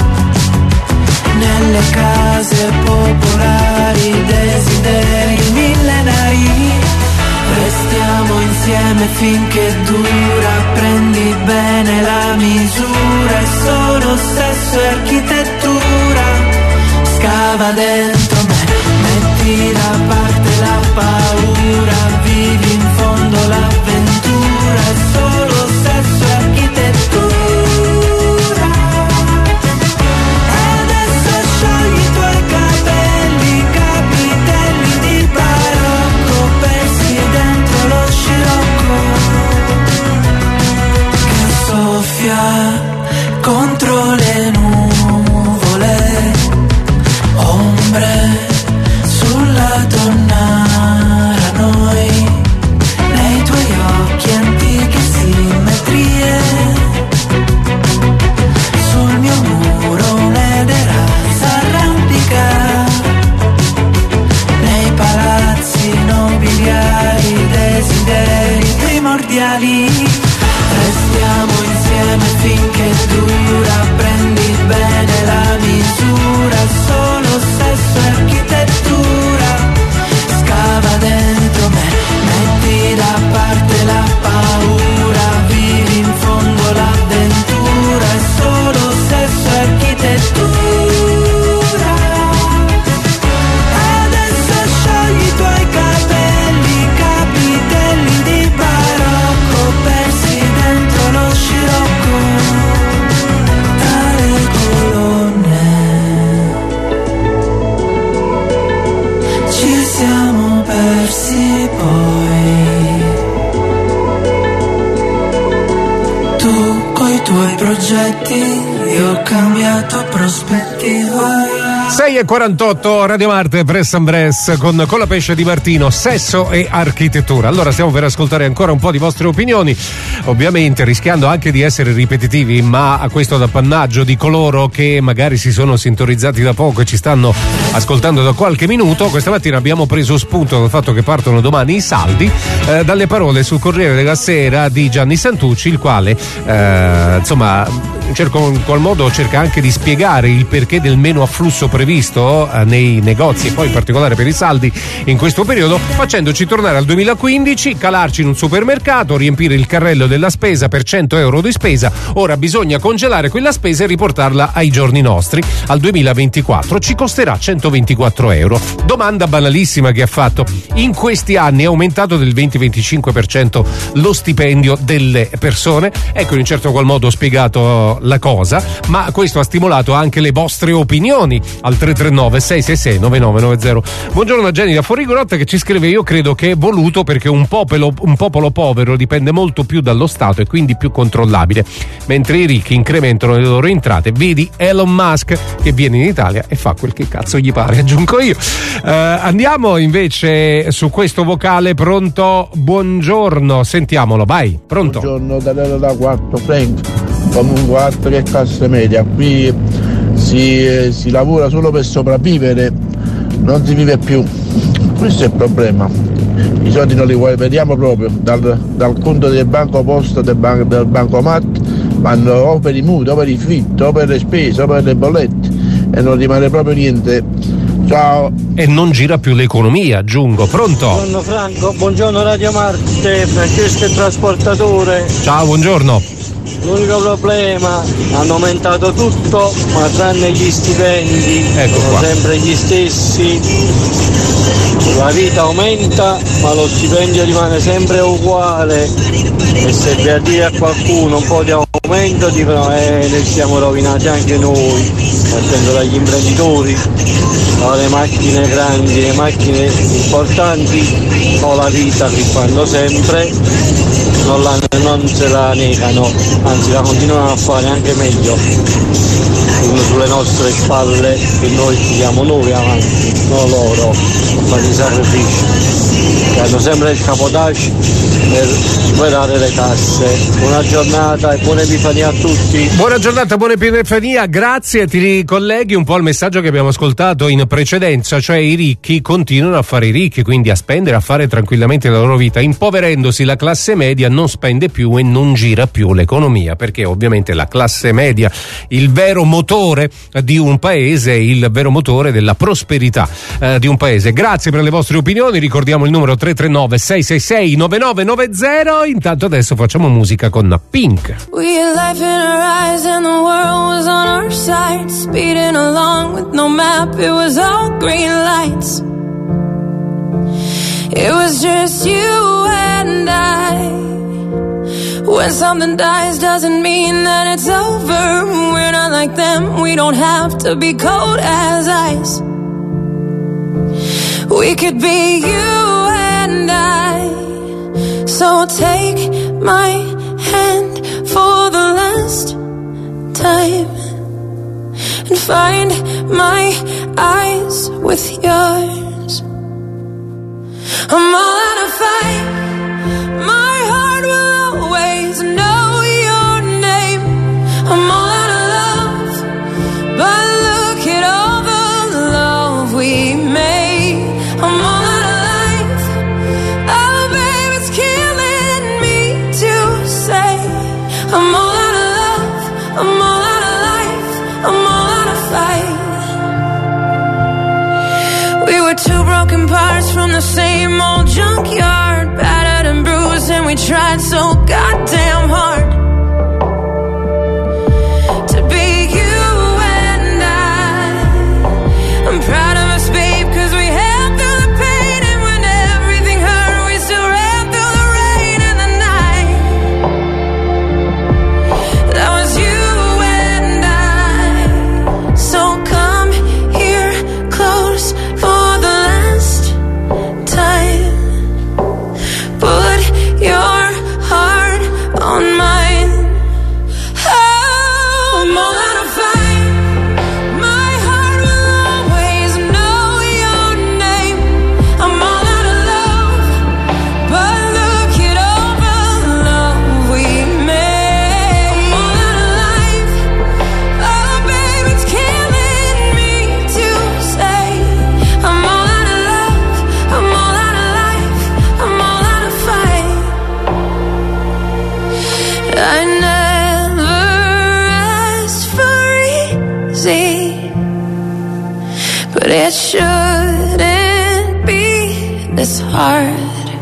nelle case popolari desideri millenari. Restiamo insieme finché dura, prendi bene la misura, è solo sesso e architettura. Scava dentro me, metti da parte la paura, vivi in fondo l'avventura, è solo sesso e architettura. Adesso sciogli i tuoi capelli, capitelli di barocco, persi dentro lo scirocco che soffia contro le nuvole, ombre sulla tonnara, noi nei tuoi occhi antiche simmetrie, sul mio muro un'edera s'arrampica, nei palazzi nobiliari desideri primordiali. Restiamo insieme finché dura, prendi bene la misura, solo sesso e architettura. Scava dentro me, metti da parte la paura, vivi in fondo l'avventura, è solo sesso e architettura. Adesso sciogli i tuoi capelli, capitelli di barocco, persi dentro lo scirocco, tra le colonne. Ci siamo persi poi, tu coi tuoi progetti, io ho cambiato prospettiva. 6:48 Radio Marte, Press and Press con la pesce di Martino, sesso e architettura. Allora stiamo per ascoltare ancora un po' di vostre opinioni, ovviamente rischiando anche di essere ripetitivi, ma a questo d'appannaggio di coloro che magari si sono sintonizzati da poco e ci stanno ascoltando da qualche minuto. Questa mattina abbiamo preso spunto dal fatto che partono domani i saldi, dalle parole sul Corriere della Sera di Gianni Santucci, il quale insomma in qual modo cerca anche di spiegare il perché del meno afflusso previsto nei negozi e poi in particolare per i saldi in questo periodo, facendoci tornare al 2015, calarci in un supermercato, riempire il carrello della spesa per 100 euro di spesa. Ora bisogna congelare quella spesa e riportarla ai giorni nostri, al 2024. Ci costerà 124 euro. Domanda banalissima che ha fatto: in questi anni è aumentato del 20-25% lo stipendio delle persone? Ecco, in un certo qual modo ho spiegato la cosa, ma questo ha stimolato anche le vostre opinioni al 339-666-9990. Buongiorno a Jenny da Fuorigrotta che ci scrive: io credo che è voluto perché un popolo povero dipende molto più dallo Stato e quindi più controllabile, mentre i ricchi incrementano le loro entrate. Vedi Elon Musk che viene in Italia e fa quel che cazzo gli pare, aggiungo io. Andiamo invece su questo vocale. Pronto? Buongiorno, sentiamolo, vai. Pronto? Buongiorno, Danilo da 4, Frank. Comunque altro che classe media, qui si lavora solo per sopravvivere, non si vive più, questo è il problema. I soldi non li vediamo proprio dal conto del banco posta, del bancomat, vanno o per i mutui, o per i fitti, o per le spese, o per le bollette e non rimane proprio niente. Ciao. E non gira più l'economia, aggiungo. Pronto? Buongiorno Franco, buongiorno Radio Marte, Francesco il trasportatore. Ciao, buongiorno. L'unico problema, hanno aumentato tutto, ma tranne gli stipendi, sono sempre gli stessi. La vita aumenta, ma lo stipendio rimane sempre uguale. E se vi a dire a qualcuno un po' di aumento, dicono ne siamo rovinati anche noi, partendo dagli imprenditori, le macchine grandi, le macchine importanti, o la vita che fanno sempre, non se la negano, anzi la continuano a fare anche meglio, sulle nostre spalle, che noi tiriamo noi avanti, non loro, a fare i sacrifici, che hanno sempre il capotage per superare le tasse. Buona giornata e buona Epifania a tutti. Buona giornata, buona Epifania, grazie. Ti ricolleghi un po' al messaggio che abbiamo ascoltato in precedenza, cioè i ricchi continuano a fare i ricchi, quindi a spendere, a fare tranquillamente la loro vita. Impoverendosi la classe media non spende più e non gira più l'economia, perché ovviamente la classe media, il vero motore di un paese, il vero motore della prosperità di un paese. Grazie per le vostre opinioni, ricordiamo il numero 339-666-9990. Intanto adesso facciamo musica con Pink. We had life in our eyes and the world was on our side, speeding along with no map, it was all green lights. It was just you and I. When something dies doesn't mean that it's over. We're not like them, we don't have to be cold as ice. We could be you and I. So take my hand for the last time and find my eyes with yours. I'm all out of fight. My heart will always know your name. I'm all out of love, but look at all the love we made. I'm all out of life. Oh, babe, it's killing me to say. I'm all out of love. I'm all out of life. I'm all out of fight. We were two broken parts from the same old junkyard, battered and bruised, and we tried so goddamn hard to be you and I. I'm proud of us, babe, cause we held through the pain, and when everything hurt, we still ran through the rain and the night. That was you and I. So come here close for the last time. Put your heart on mine. it shouldn't be this hard.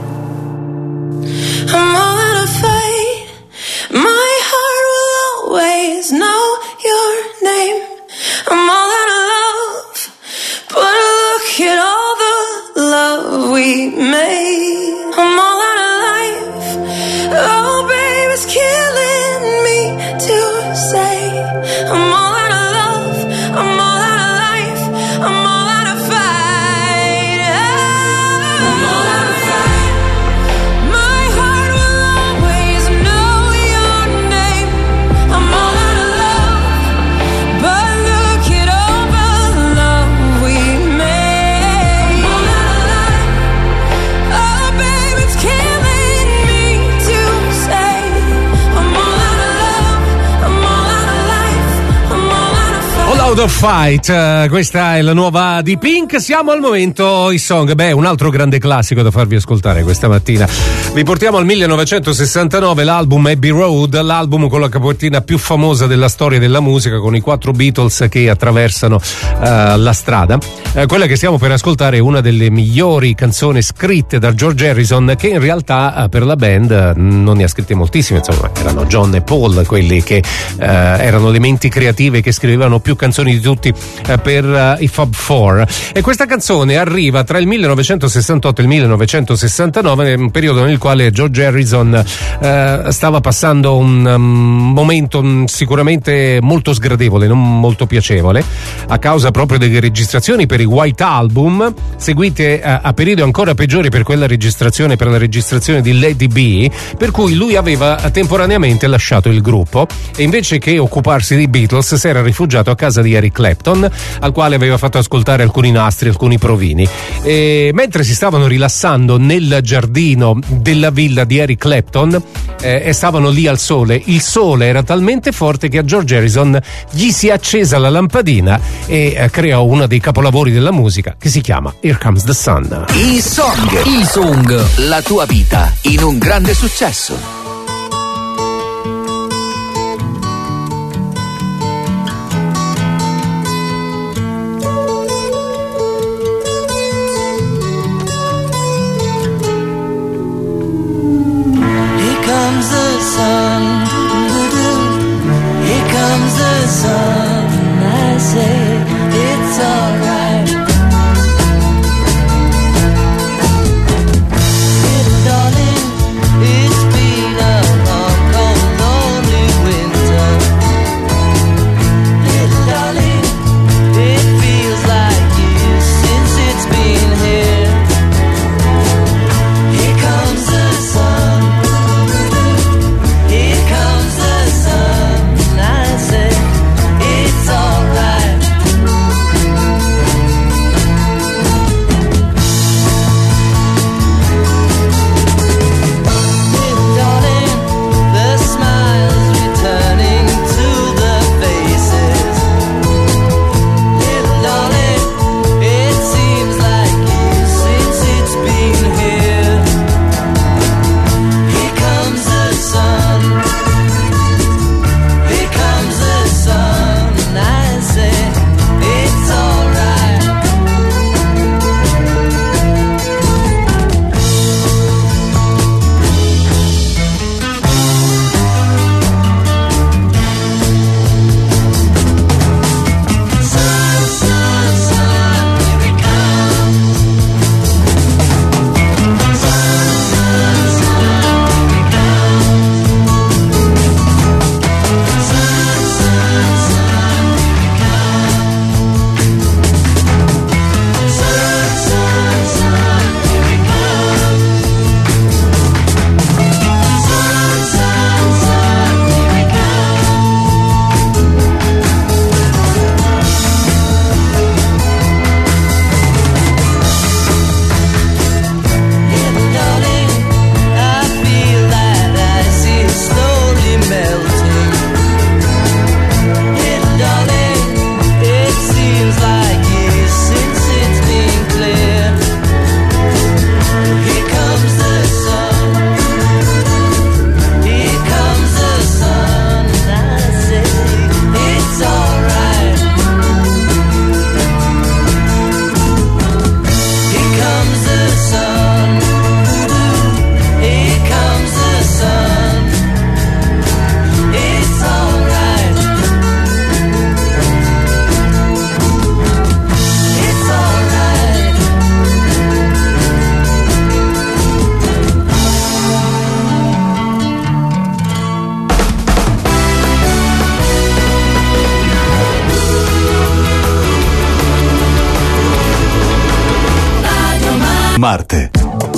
I'm all out of fight. My heart will always know your name. I'm all out of love, but look at all the love we made. I'm all out of life. Oh, babe, it's killing me to say I'm all out of love. I'm all out of life. I'm all out of fight. I'm all out of fight. My heart will always know your name. I'm all out of love, but look at all the love we made. I'm all out of life. Oh, babe, it's killing me to say I'm all out of love. I'm all out of life. I'm all out of fight. All Out of Fight, questa è la nuova di Pink. Siamo al momento i song. Beh, un altro grande classico da farvi ascoltare questa mattina. Vi portiamo al 1969, l'album Abbey Road, l'album con la copertina più famosa della storia della musica, con i 4 Beatles che attraversano la strada. Quella che stiamo per ascoltare è una delle migliori canzoni scritte da George Harrison, che in realtà per la band non ne ha scritte moltissime, insomma erano John e Paul quelli che erano le menti creative che scrivevano più canzoni di tutti per i Fab Four. E questa canzone arriva tra il 1968 e il 1969, un periodo nel quale George Harrison stava passando un momento sicuramente molto sgradevole, non molto piacevole, a causa proprio delle registrazioni per i White Album, seguite a periodi ancora peggiori per quella registrazione, per la registrazione di Lady B, per cui lui aveva temporaneamente lasciato il gruppo e invece che occuparsi dei Beatles si era rifugiato a casa di Eric Clapton, al quale aveva fatto ascoltare alcuni nastri, alcuni provini. E mentre si stavano rilassando nel giardino della villa di Eric Clapton e stavano lì al sole, il sole era talmente forte che a George Harrison gli si è accesa la lampadina e creò uno dei capolavori della musica che si chiama Here Comes the Sun. I song, la tua vita in un grande successo. Darling, it's been Marte.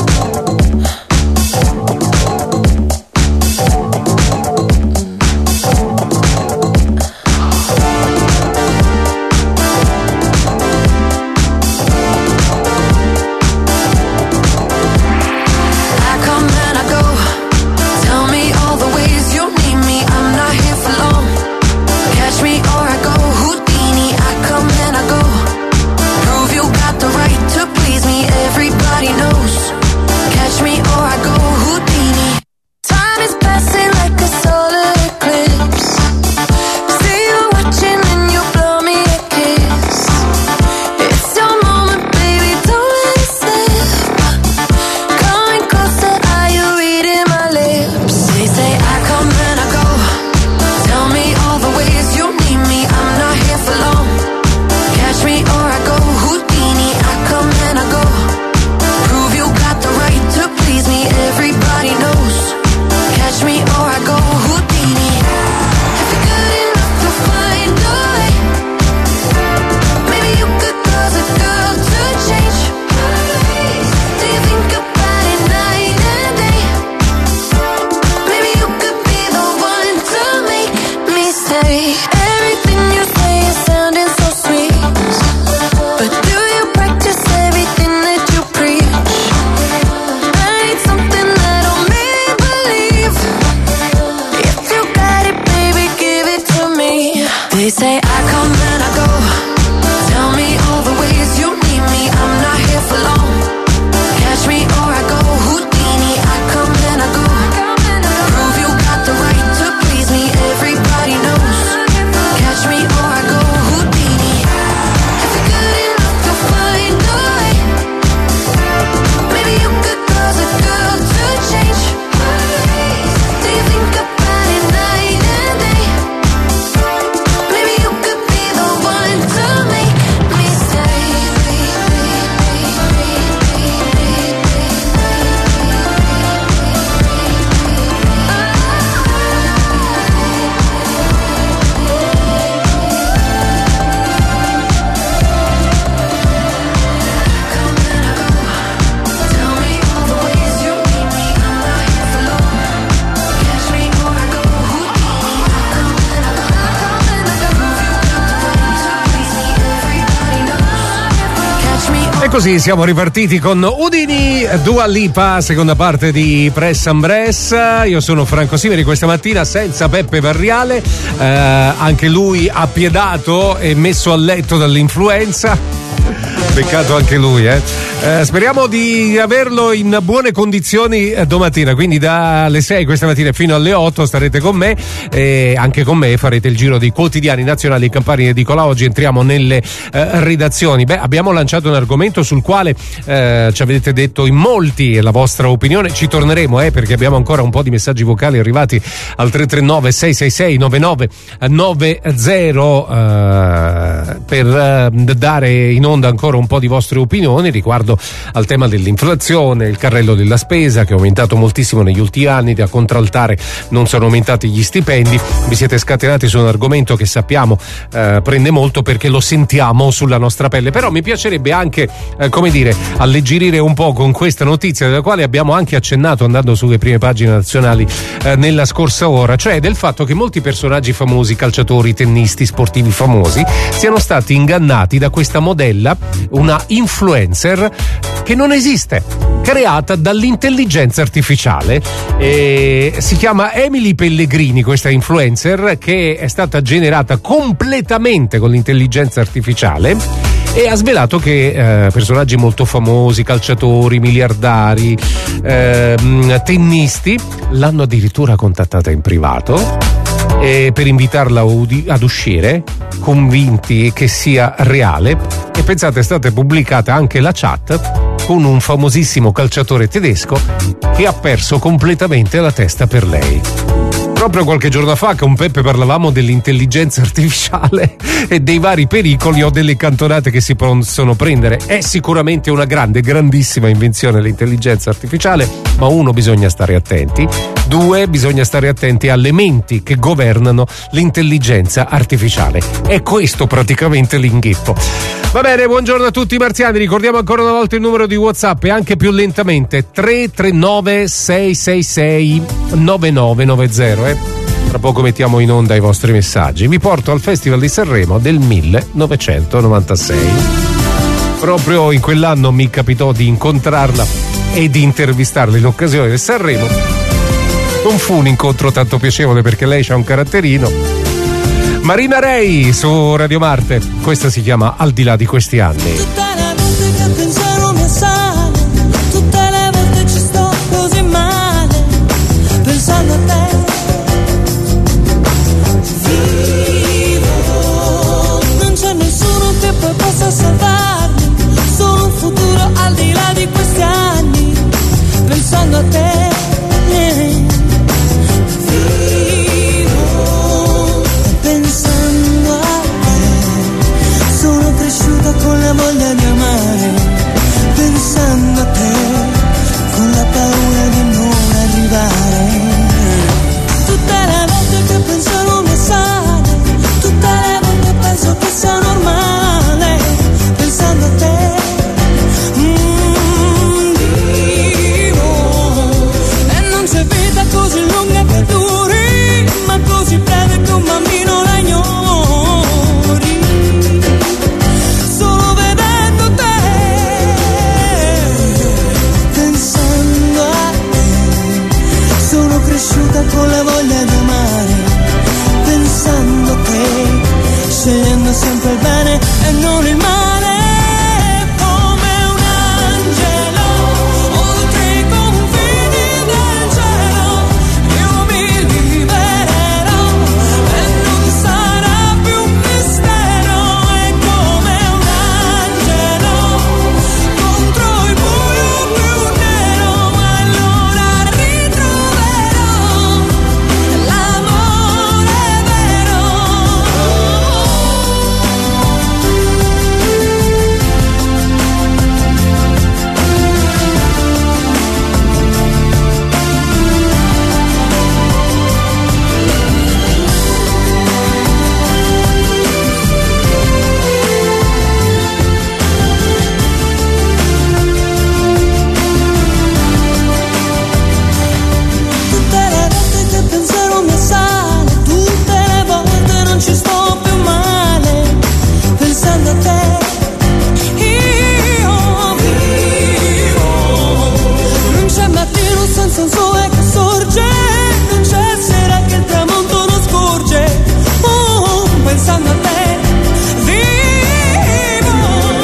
Così siamo ripartiti con Udini, Dua Lipa, seconda parte di Press and Press. Io sono Franco Siveri, questa mattina senza Peppe Parriale, anche lui appiedato e messo a letto dall'influenza. Peccato anche lui, speriamo di averlo in buone condizioni domattina, quindi dalle 6 questa mattina fino alle 8 starete con me e anche con me farete il giro dei quotidiani nazionali in Campania Edicola. Oggi entriamo nelle redazioni. Abbiamo lanciato un argomento sul quale ci avete detto in molti la vostra opinione, ci torneremo perché abbiamo ancora un po' di messaggi vocali arrivati al 339 666 9990 per dare in onda ancora un po' di vostre opinioni riguardo al tema dell'inflazione, il carrello della spesa che è aumentato moltissimo negli ultimi anni, da contraltare non sono aumentati gli stipendi. Vi siete scatenati su un argomento che sappiamo prende molto perché lo sentiamo sulla nostra pelle, però mi piacerebbe anche alleggerire un po' con questa notizia della quale abbiamo anche accennato andando sulle prime pagine nazionali nella scorsa ora, cioè del fatto che molti personaggi famosi, calciatori, tennisti, sportivi famosi siano stati ingannati da questa modella, una influencer che non esiste, creata dall'intelligenza artificiale. Si chiama Emily Pellegrini, questa influencer, che è stata generata completamente con l'intelligenza artificiale e ha svelato che personaggi molto famosi, calciatori, miliardari, tennisti, l'hanno addirittura contattata in privato per invitarla ad uscire, convinti che sia reale, e pensate, è stata pubblicata anche la chat con un famosissimo calciatore tedesco che ha perso completamente la testa per lei. Proprio qualche giorno fa con Peppe parlavamo dell'intelligenza artificiale e dei vari pericoli o delle cantonate che si possono prendere. È sicuramente una grandissima invenzione l'intelligenza artificiale, ma uno, bisogna stare attenti, due, bisogna stare attenti alle menti che governano l'intelligenza artificiale. È questo praticamente l'inghippo. Va bene, buongiorno a tutti i marziani, ricordiamo ancora una volta il numero di WhatsApp e anche più lentamente 339 666 9990. Tra poco mettiamo in onda i vostri messaggi. Vi porto al Festival di Sanremo del 1996. Proprio in quell'anno mi capitò di incontrarla e di intervistarla in occasione del Sanremo. Non fu un incontro tanto piacevole perché lei c'ha un caratterino. Marina Rei su Radio Marte, questa si chiama Al di là di questi anni. Tutte le volte che il pensiero mi assale, tutte le volte ci sto così male, pensando a te. Vivo, non c'è nessuno che poi possa salvarmi, solo un futuro al di là di questi anni, pensando a te. Con la voglia di amare, pensando a te, con la paura di non arrivare. Tutte le volte che penso non mi sale, tutte le volte penso che sia normale, pensando a te. Vivo, e non c'è vita così lunga che duri, ma così breve che un bambino la ignori. Con la voglia di amare, pensando a te, scegliendo sempre il bene e non il male. Come un angelo, oltre i confini del cielo, io mi libererò e non sarà più un mistero. È come un angelo, contro il buio più nero, ma allora ritroverò l'amore vero. Tutte le volte che il pensiero mi assale, tutte le volte non ci sto più male, pensando a te. Io vivo, non c'è mattino senza un sole che sorge, non c'è sera che il tramonto non scorge. Pensando a te. Vivo,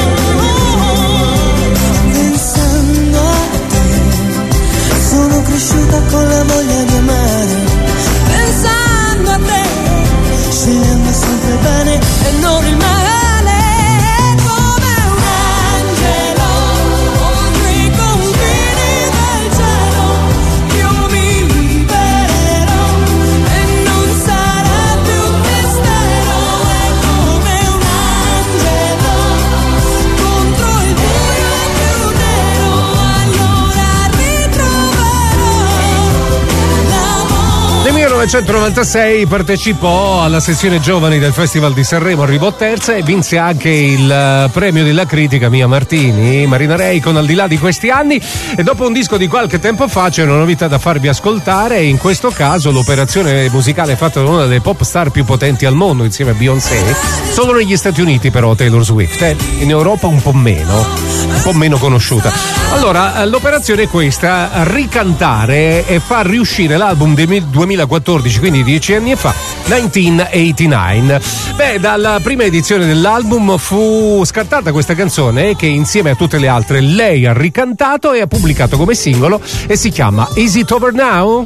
pensando a te. Sono cresciuta con la voglia di amare, pensando a te, scegliendo sempre il bene e non il male. Come un angelo, oltre i confini del cielo, io mi libererò e non sarà più un mistero. È come un angelo, contro il buio più nero, allora ritroverò l'amore. Nel 1996 partecipò alla sezione giovani del Festival di Sanremo, arrivò terza e vinse anche il premio della critica Mia Martini, Marina Rei con Al di là di questi anni. E dopo un disco di qualche tempo fa c'è una novità da farvi ascoltare, e in questo caso l'operazione musicale fatta da una delle pop star più potenti al mondo insieme a Beyoncé, solo negli Stati Uniti però Taylor Swift, in Europa un po' meno conosciuta. Allora l'operazione è questa: ricantare e far riuscire l'album del 2014, quindi 10 anni fa, 1989. Beh, dalla prima edizione dell'album fu scartata questa canzone che insieme a tutte le altre lei ha ricantato e ha pubblicato come singolo, e si chiama Is It Over Now?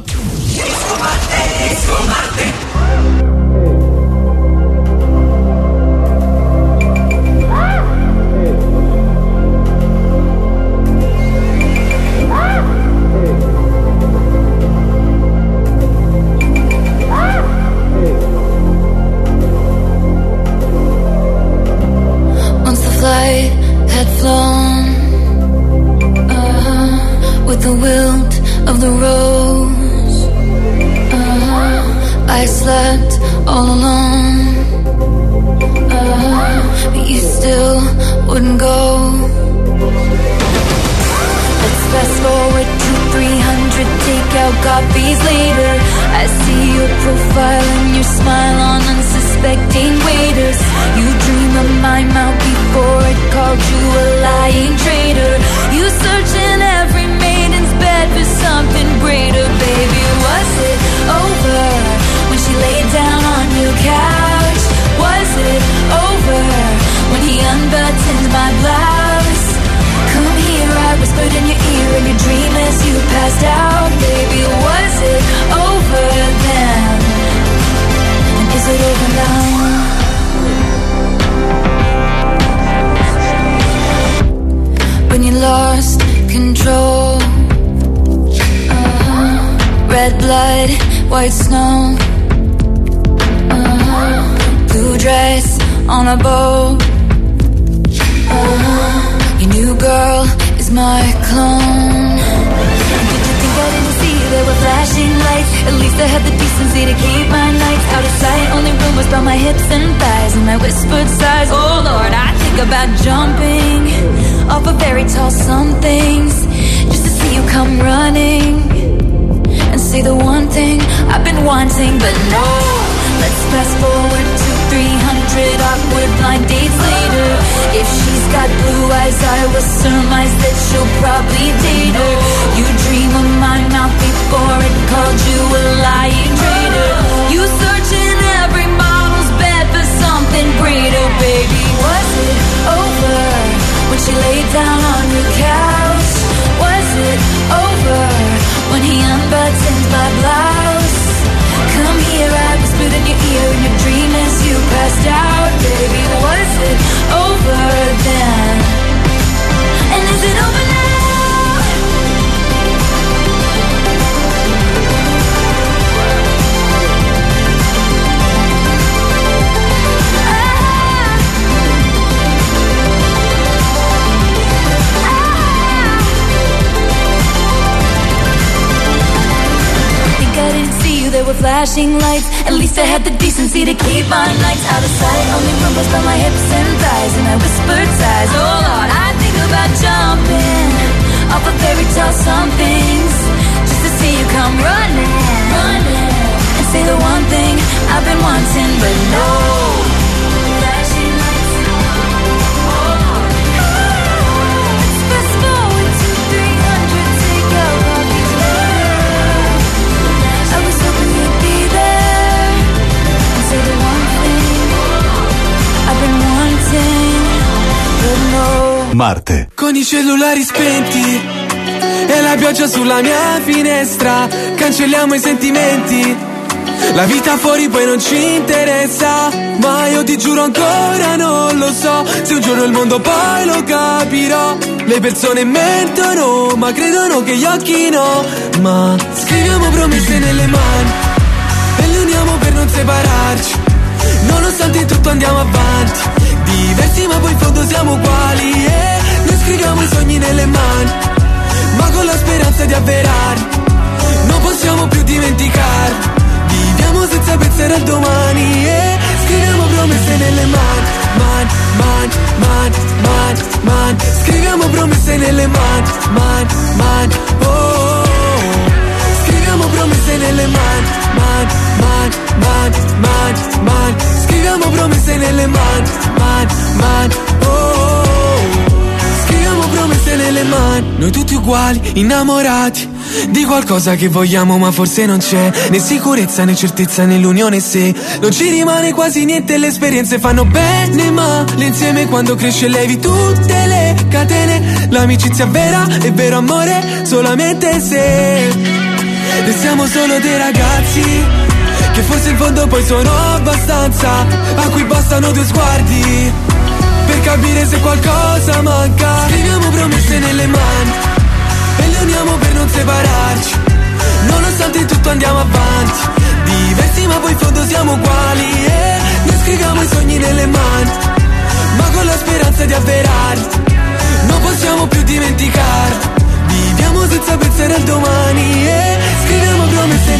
Had flown with the wilt of the rose. I slept all alone. But you still wouldn't go. Let's fast forward to 300 takeout copies later. I see your profile and your smile on unsuspecting waiters. You dream of my mouth before it called you a lying traitor. You search in every maiden's bed for something greater. Baby, was it over when she laid down on your couch? Was it over when he unbuttoned my blouse? Come here, I whispered in your ear in your dream as you passed out. Baby, was it over then? And is it over now? When you lost control, red blood, white snow, blue dress on a boat. Your new girl is my clone. Did you think I didn't see there were flashing lights? At least I had the decency to keep my nights out of sight. Only rumors about my hips and thighs and my whispered sighs. Oh Lord, I think about jumping off of very tall somethings just to see you come running and say the one thing I've been wanting. But no, let's fast forward to 300 awkward blind dates later. If she's got blue eyes, I will surmise that she'll probably date her. You dream of my mouth before it called you a lying traitor. You search in every model's bed for something greater. Baby, was it over when she laid down on your couch? Was it over when he unbuttoned my blouse? Come here, I whispered in your ear in your dream as you passed out. Baby, was it over then? And is it over now? I didn't see you, there were flashing lights. At least I had the decency to keep my nights out of sight. Only rumors about my hips and thighs and my whispered sighs. Oh Lord, I think about jumping off of fairy tale somethings just to see you come running and say the one thing I've been wanting. But no, flashing lights. Let's fast forward to 300 takeout coffees later. I was hoping you'd be there and say the one thing I've been wanting, but no. Marte. Con i cellulari spenti e la pioggia sulla mia finestra, cancelliamo i sentimenti. La vita fuori poi non ci interessa, ma io ti giuro ancora non lo so se un giorno il mondo poi lo capirò. Le persone mentono, ma credono che gli occhi no. Ma scriviamo promesse nelle mani e le uniamo per non separarci. Nonostante tutto andiamo avanti, diversi ma poi in fondo siamo uguali. E noi scriviamo i sogni nelle mani, ma con la speranza di avverarli. Non possiamo più dimenticare, viviamo senza pensare al domani. E scriviamo promesse nelle mani, man. Scriviamo promesse nelle mani, oh, oh, oh. Scriviamo promesse nelle mani, man. Scriviamo promesse nelle mani, oh, oh, oh. Scriviamo promesse nelle mani. Noi tutti uguali, innamorati di qualcosa che vogliamo ma forse non c'è, né sicurezza né certezza nell'unione se non ci rimane quasi niente. Le esperienze fanno bene ma l'insieme quando cresce levi tutte le catene. L'amicizia vera è vero amore solamente se siamo solo dei ragazzi che forse in fondo poi sono abbastanza, a cui bastano due sguardi per capire se qualcosa manca. Scriviamo promesse nelle mani e le uniamo per non separarci. Nonostante tutto andiamo avanti, diversi ma poi in fondo siamo uguali. E noi scriviamo i sogni nelle mani, ma con la speranza di avverarli. Non possiamo più dimenticare, viviamo senza pensare al domani.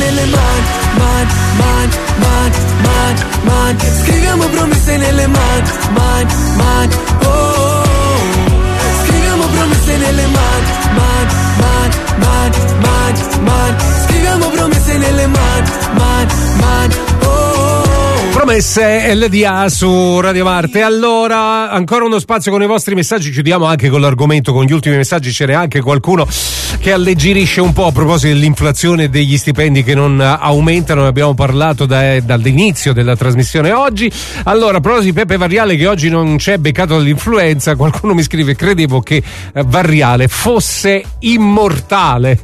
nelle mani, mani, mani, mani, mani, mani. Scriviamo promesse nelle mani, mani, mani, oh, oh, oh. Scriviamo promesse nelle mani, mani, mani, mani, mani, mani. Scriviamo promesse nelle mani, mani, mani, oh, oh, oh. Promesse LDA su Radio Marte. Allora, ancora uno spazio con i vostri messaggi. Chiudiamo anche con l'argomento, con gli ultimi messaggi. C'era anche qualcuno che alleggerisce un po' a proposito dell'inflazione e degli stipendi che non aumentano. Ne abbiamo parlato dall'inizio della trasmissione oggi. Allora, a proposito di Pepe Varriale, che oggi non c'è, beccato dall'influenza, qualcuno mi scrive: credevo che Varriale fosse immortale.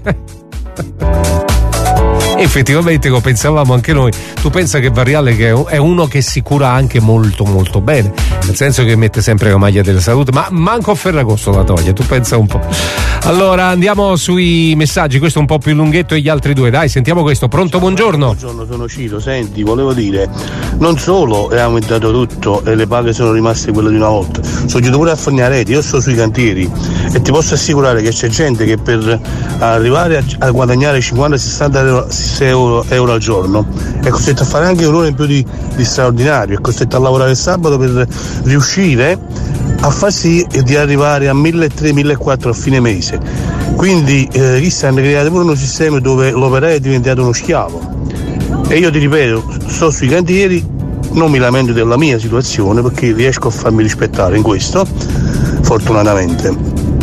Effettivamente, come pensavamo anche noi. Tu pensa che Varriale, che è uno che si cura anche molto molto bene, nel senso che mette sempre la maglia della salute, ma manco a Ferragosto la toglie, tu pensa un po'. Allora andiamo sui messaggi, questo è un po' più lunghetto e gli altri due, dai, sentiamo questo. Pronto, buongiorno. Buongiorno, sono Ciro. Senti, volevo dire, non solo è aumentato tutto e le paghe sono rimaste quelle di una volta, sono giunto pure a fare reti. Io sto sui cantieri e ti posso assicurare che c'è gente che per arrivare a guadagnare 50-60 euro al giorno è costretto a fare anche un'ora in più di straordinario, è costretto a lavorare il sabato per riuscire a far sì di arrivare a 1.300-1.400 a fine mese. Quindi chi sta creando pure un sistema dove l'operaio è diventato uno schiavo. E io ti ripeto, sto sui cantieri, non mi lamento della mia situazione perché riesco a farmi rispettare in questo, fortunatamente.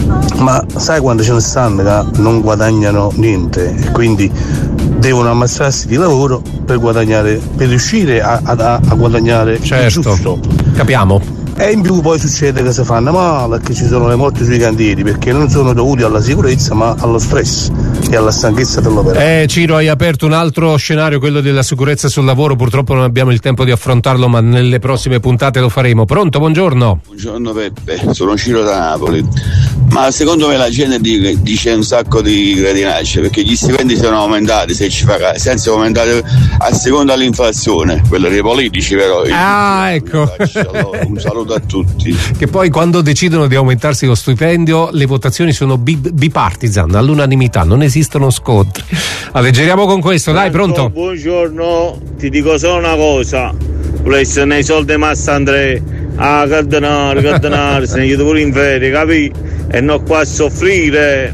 Ma sai quando ce ne stanno che non guadagnano niente e quindi devono ammazzarsi di lavoro per guadagnare, per riuscire a guadagnare, certo, il giusto. Capiamo. E in più poi succede che si fanno male, che ci sono le morti sui cantieri perché non sono dovuti alla sicurezza ma allo stress e alla stanchezza dell'operaio. Ciro, hai aperto un altro scenario, quello della sicurezza sul lavoro. Purtroppo non abbiamo il tempo di affrontarlo, ma nelle prossime puntate lo faremo. Pronto, buongiorno. Buongiorno Peppe, sono Ciro da Napoli. Ma secondo me la gente dice un sacco di gradinacce perché gli stipendi sono aumentati, se ci fa caso, senza aumentare a seconda dell'inflazione, quello dei politici però. Ecco. Allora, un saluto a tutti. Che poi quando decidono di aumentarsi lo stipendio le votazioni sono bipartisan, all'unanimità, non esistono scontri. Alleggeriamo con questo, dai, pronto? Buongiorno, ti dico solo una cosa, volessi nei soldi Massa Andrea a cardinare, se ne chiudo pure in ferie, capì? E non qua a soffrire.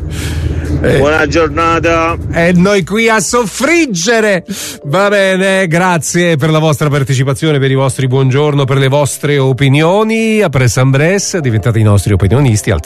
Buona giornata. E noi qui a soffriggere. Va bene, grazie per la vostra partecipazione, per i vostri buongiorno, per le vostre opinioni. A Press and Bress diventate i nostri opinionisti al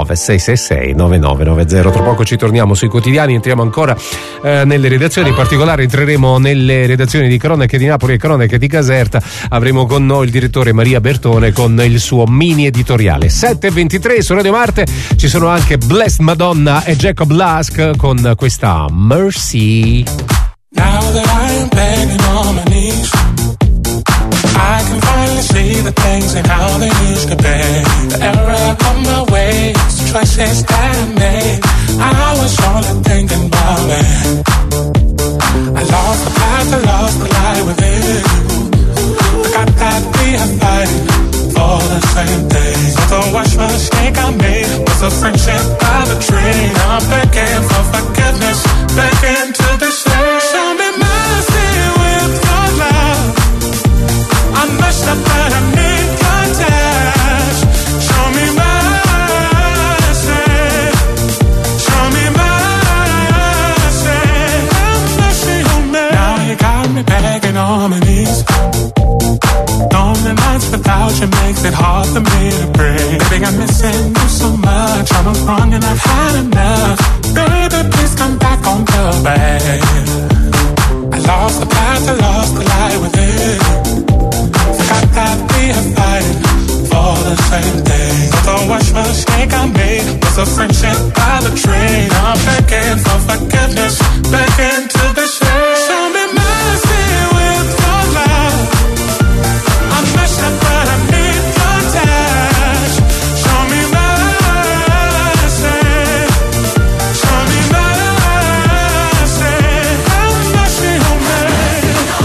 339-666-9990. Tra poco ci torniamo sui quotidiani, entriamo ancora nelle redazioni, in particolare entreremo nelle redazioni di Cronache di Napoli e Cronache di Caserta. Avremo con noi il direttore Maria Bertone con il suo mini editoriale. 7:23 su Radio Marte. Ci sono anche Blessed Madonna e Jacob Lask con questa Mercy. Now that I am begging on my knees, I can finally see the things and how they used to be. The error of my ways, the choices that I made, I was only thinking about me. I lost the path, I lost the light within. I got that we are fighting for the same thing. So don't watch my mistake I made, was a friendship by the tree. I'm begging for forgiveness, begging to be saved. Show me mercy with your love. I messed up but I need your touch. Show me mercy. Show me mercy. Have mercy on me. Now you got me begging on my knees. Lonely nights without you makes it hard for me to breathe. Baby, I'm missing you so much. I was wrong and I've had enough. Baby, please come back on the bed. I lost the path, I lost the light within. Forgot that we are fighting for the same thing. Don't watch my mistake I made, was a friendship by the tree. I'm begging for forgiveness, begging to be saved. Show me mercy with your love. I messed up but I need your touch. Show me mercy. Show me mercy. Have mercy on me.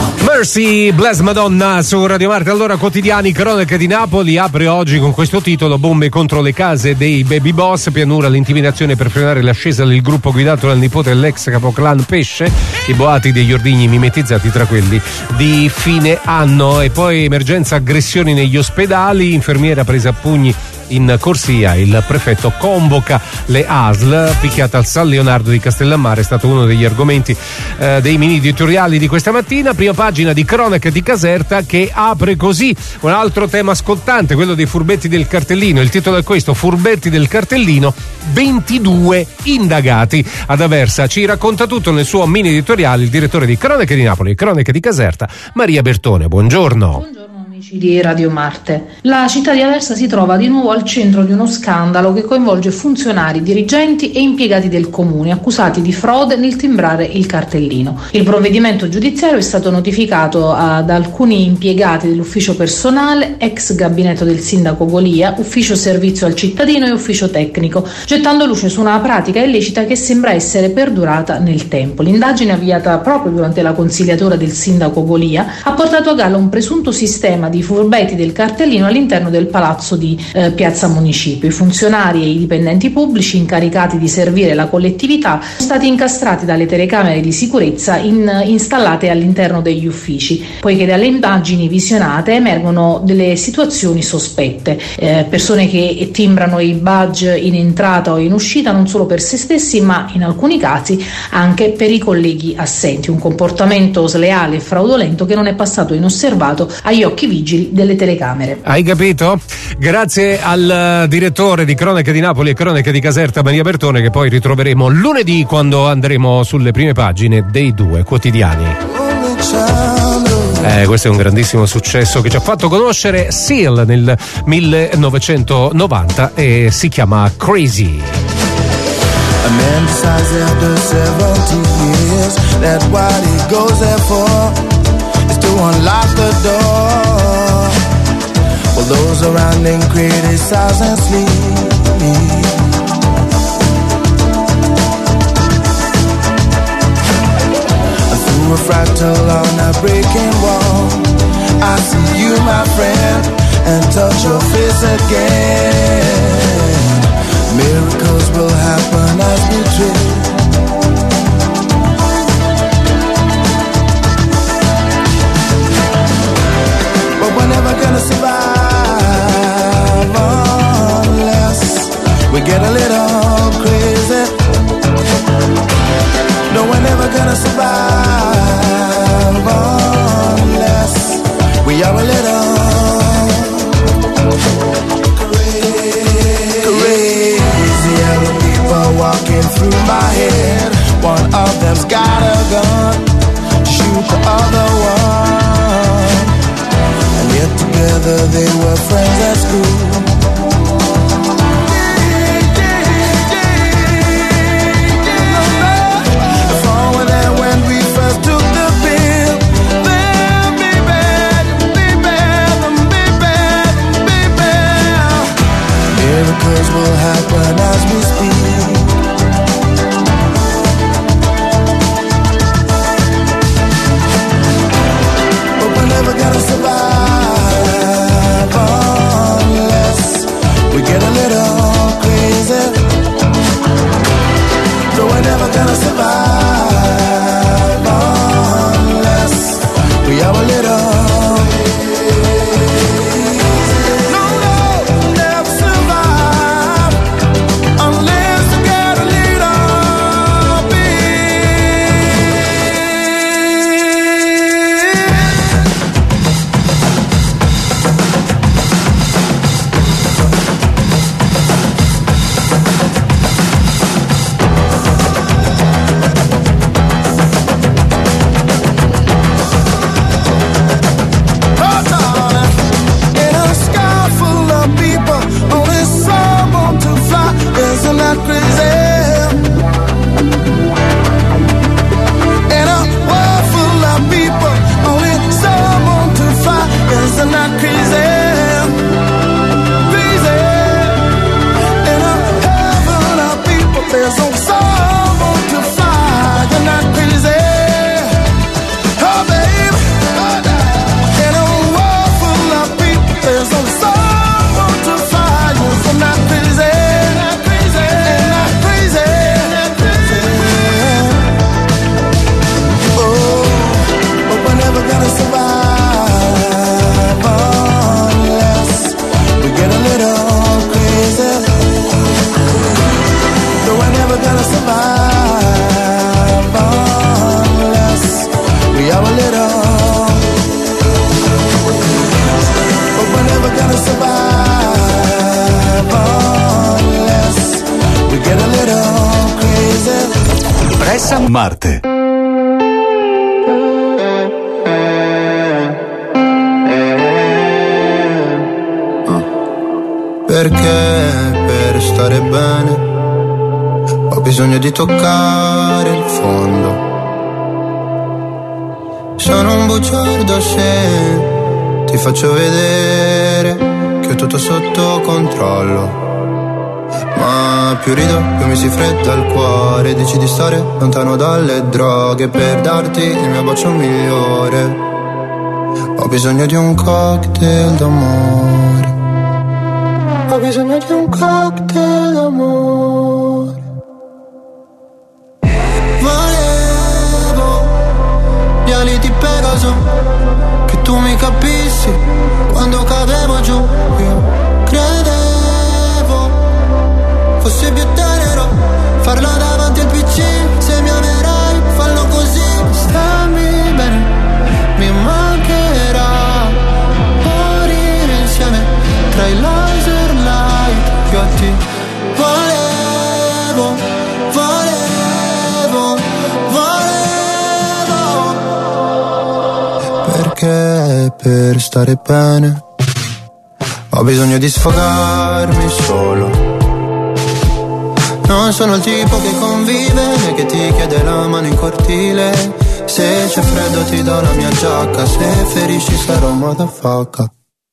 Mercy, Bless Madonna su Radio Marte. Allora, quotidiani, cronache di Napoli apre oggi con questo titolo: bombe contro le case dei baby boss, pianura l'intimidazione per frenare l'ascesa del gruppo guidato dal nipote dell'ex capoclan Pesce, i boati degli ordigni mimetizzati tra quelli di fine anno. E poi emergenza aggressioni negli ospedali, infermiera presa a pugni in corsia, il prefetto convoca le ASL, picchiata al San Leonardo di Castellammare, è stato uno degli argomenti dei mini editoriali di questa mattina. Prima pagina di Cronache di Caserta, che apre così: un altro tema scottante, quello dei furbetti del cartellino. Il titolo è questo: furbetti del cartellino, 22 indagati. Ad Aversa ci racconta tutto nel suo mini editoriale il direttore di Cronache di Napoli e Cronache di Caserta, Maria Bertone. Buongiorno. Di Radio Marte. La città di Aversa si trova di nuovo al centro di uno scandalo che coinvolge funzionari, dirigenti e impiegati del comune accusati di frode nel timbrare il cartellino. Il provvedimento giudiziario è stato notificato ad alcuni impiegati dell'ufficio personale, ex gabinetto del sindaco Golia, ufficio servizio al cittadino e ufficio tecnico, gettando luce su una pratica illecita che sembra essere perdurata nel tempo. L'indagine avviata proprio durante la consigliatura del sindaco Golia ha portato a galla un presunto sistema di furbetti del cartellino all'interno del palazzo di Piazza Municipio. I funzionari e i dipendenti pubblici incaricati di servire la collettività sono stati incastrati dalle telecamere di sicurezza installate all'interno degli uffici, poiché dalle indagini visionate emergono delle situazioni sospette, persone che timbrano i badge in entrata o in uscita non solo per se stessi ma in alcuni casi anche per i colleghi assenti, un comportamento sleale e fraudolento che non è passato inosservato agli occhi vigili delle telecamere. Hai capito? Grazie al direttore di Cronache di Napoli e Cronache di Caserta, Maria Bertone, che poi ritroveremo lunedì quando andremo sulle prime pagine dei due quotidiani. Questo è un grandissimo successo che ci ha fatto conoscere Seal nel 1990 e si chiama Crazy. A man decides after 70 years that what he goes there for is to unlock the door. While those around him criticize and sleep. And through a fractal on a breaking wall, I see you, my friend, and touch your face again. Miracles will happen as we drift. But we're never gonna survive unless we get a little crazy. No, we're never gonna survive unless we are a little walking through my head. One of them's got a gun, shoot the other one. And yet together they were friends at school. If all were there when we first took the pill, then baby. Miracles will happen as we speak. Gonna survive unless we get a little crazy. No, we're never gonna survive unless we are a little. Marte. Perché per stare bene ho bisogno di toccare il fondo. Sono un bugiardo se ti faccio vedere che ho tutto sotto controllo. Ma più rido, più mi si fredda il cuore. Dici di stare lontano dalle droghe per darti il mio bacio migliore. Ho bisogno di un cocktail d'amore. Ho bisogno di un cocktail d'amore. Volevo gli ali di Pegaso, che tu mi capissi quando cadevo giù. Io credevo fosse più tenero farlo davanti al PC. Se mi amerai, fallo così. Stammi bene, mi mancherà morire insieme tra i laser light. Io a te volevo, volevo, volevo. Perché per stare bene ho bisogno di sfogarmi solo. Non sono il tipo che convive né che ti chiede la mano in cortile. Se c'è freddo ti do la mia giacca, se ferisci sarò motherfucker.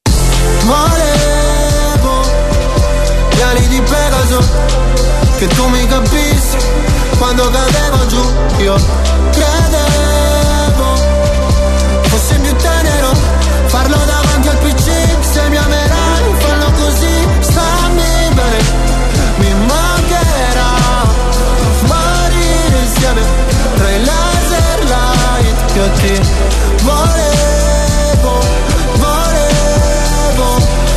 Volevo gli ali di Pegaso, che tu mi capissi quando cadevo giù. Io credevo fosse più tenero farlo davanti al PC. Se mi amerai, fallo così. Stammi bene, mi mancherà morire insieme tra i laser light. Io ti volevo, volevo,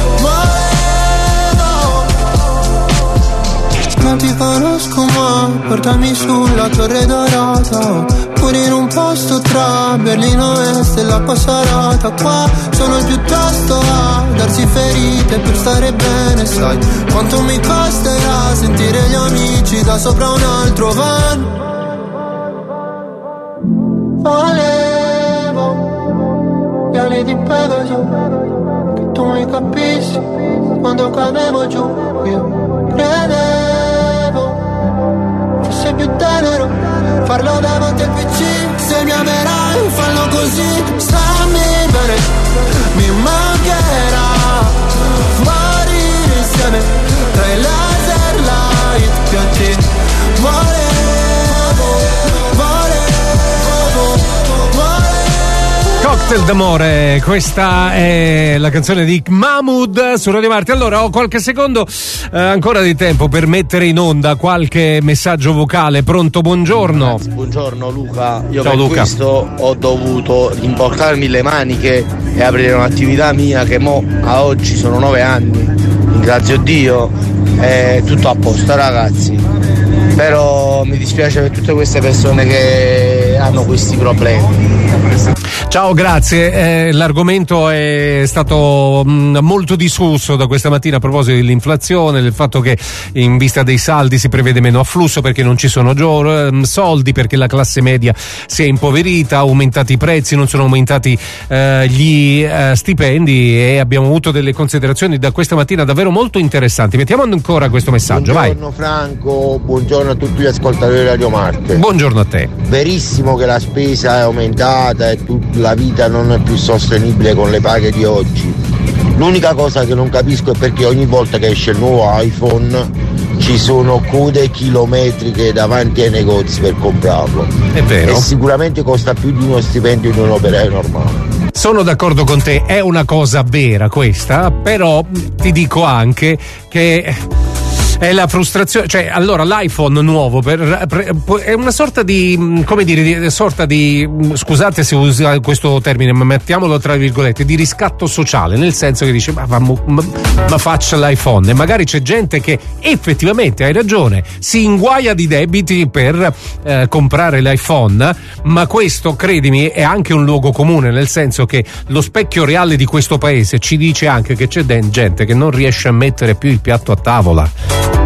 volevo. Non ti conosco ma portami sulla Torre Dorata, pure in un posto tra Berlino Est e la Passarata. Qua sono piuttosto a darsi ferite per stare bene. Sai quanto mi costerà sentire gli amici da sopra un altro van. Volevo gli ali di Pegaso, che tu mi capissi quando cadevo giù. Io credevo fosse più tenero farlo davanti al PC. Se mi amerai, fallo così. Stammi bene, mi mancherà morire insieme tra i laser light. Che a te volevo, volevo, volevo. Cocktail d'amore, questa è la canzone di Mahmood su Radio Marte. Allora ho qualche secondo ancora di tempo per mettere in onda qualche messaggio vocale. Pronto, buongiorno. Buongiorno Luca, io ciao per Luca. questo ho dovuto rimboccarmi le maniche e aprire un'attività mia che mo a oggi sono 9 anni, ringrazio Dio, è tutto a posto ragazzi, però mi dispiace per tutte queste persone che hanno questi problemi. Ciao, grazie. L'argomento è stato molto discusso da questa mattina a proposito dell'inflazione, del fatto che in vista dei saldi si prevede meno afflusso perché non ci sono soldi, perché la classe media si è impoverita, aumentati i prezzi, non sono aumentati gli stipendi, e abbiamo avuto delle considerazioni da questa mattina davvero molto interessanti. Mettiamo ancora questo messaggio, buongiorno, vai. Franco, buongiorno a tutti gli ascoltatori di Radio Marte. Buongiorno a te. Verissimo che la spesa è aumentata e la vita non è più sostenibile con le paghe di oggi. L'unica cosa che non capisco è perché ogni volta che esce il nuovo iPhone ci sono code chilometriche davanti ai negozi per comprarlo. È vero. E sicuramente costa più di uno stipendio di un operaio normale. Sono d'accordo con te, è una cosa vera questa, però ti dico anche che è la frustrazione, cioè allora l'iPhone nuovo è una sorta di, come dire, scusate se uso questo termine, ma mettiamolo tra virgolette, di riscatto sociale, nel senso che dice ma faccia l'iPhone, e magari c'è gente che effettivamente, hai ragione, si inguaia di debiti per comprare l'iPhone, ma questo, credimi, è anche un luogo comune, nel senso che lo specchio reale di questo paese ci dice anche che c'è gente che non riesce a mettere più il piatto a tavola.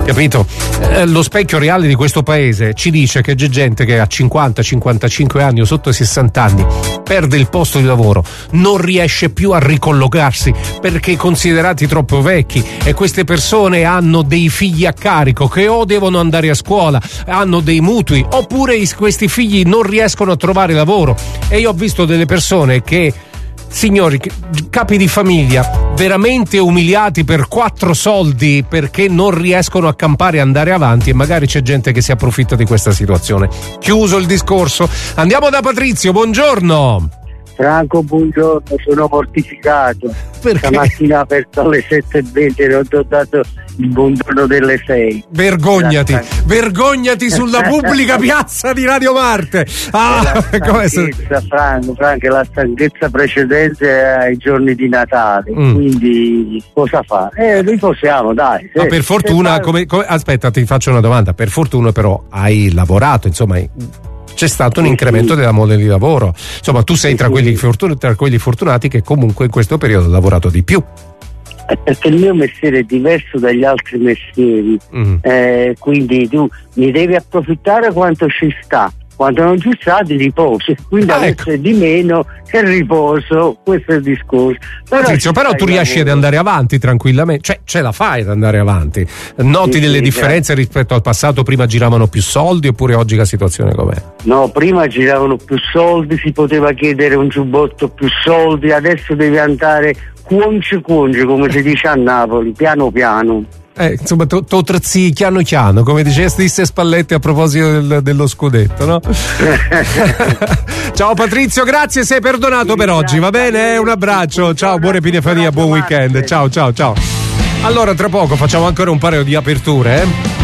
capito? Lo specchio reale di questo paese ci dice che c'è gente che a 50, 55 anni o sotto i 60 anni perde il posto di lavoro, non riesce più a ricollocarsi perché considerati troppo vecchi, e queste persone hanno dei figli a carico che o devono andare a scuola, hanno dei mutui, oppure questi figli non riescono a trovare lavoro. E io ho visto delle persone che, signori, capi di famiglia veramente umiliati per 4 soldi perché non riescono a campare e andare avanti, e magari c'è gente che si approfitta di questa situazione. Chiuso il discorso, andiamo da Patrizio. Buongiorno. Franco, buongiorno, sono mortificato. Perché? Stamattina aperto alle 7:20 e ho dato il buongiorno delle 6. Vergognati sulla pubblica piazza di Radio Marte. Franco, la stanchezza precedente ai giorni di Natale, quindi cosa fa? Riposiamo, dai. Ma per fortuna, aspetta, ti faccio una domanda. Per fortuna però hai lavorato, insomma, c'è stato un incremento della mole di lavoro. Insomma, tu sei tra quelli fortunati che comunque in questo periodo ha lavorato di più. Perché il mio mestiere è diverso dagli altri mestieri, quindi tu ne devi approfittare quanto ci sta. Quando non ci sta ti riposi, quindi adesso è di meno che riposo, questo è il discorso. Patrizio, però tu riesci ad andare avanti tranquillamente, cioè ce la fai ad andare avanti, noti delle differenze rispetto al passato? Prima giravano più soldi oppure oggi la situazione com'è? No, prima giravano più soldi, si poteva chiedere un giubbotto più soldi, adesso devi andare cuonci, come si dice a Napoli, piano piano. Insomma, tozzi chiano, come dicesti Spalletti a proposito dello scudetto, no? Ciao Patrizio, grazie, sei perdonato per oggi, va bene? Un abbraccio, ciao, buona Epifania, buon weekend, ciao. Allora, tra poco facciamo ancora un paio di aperture,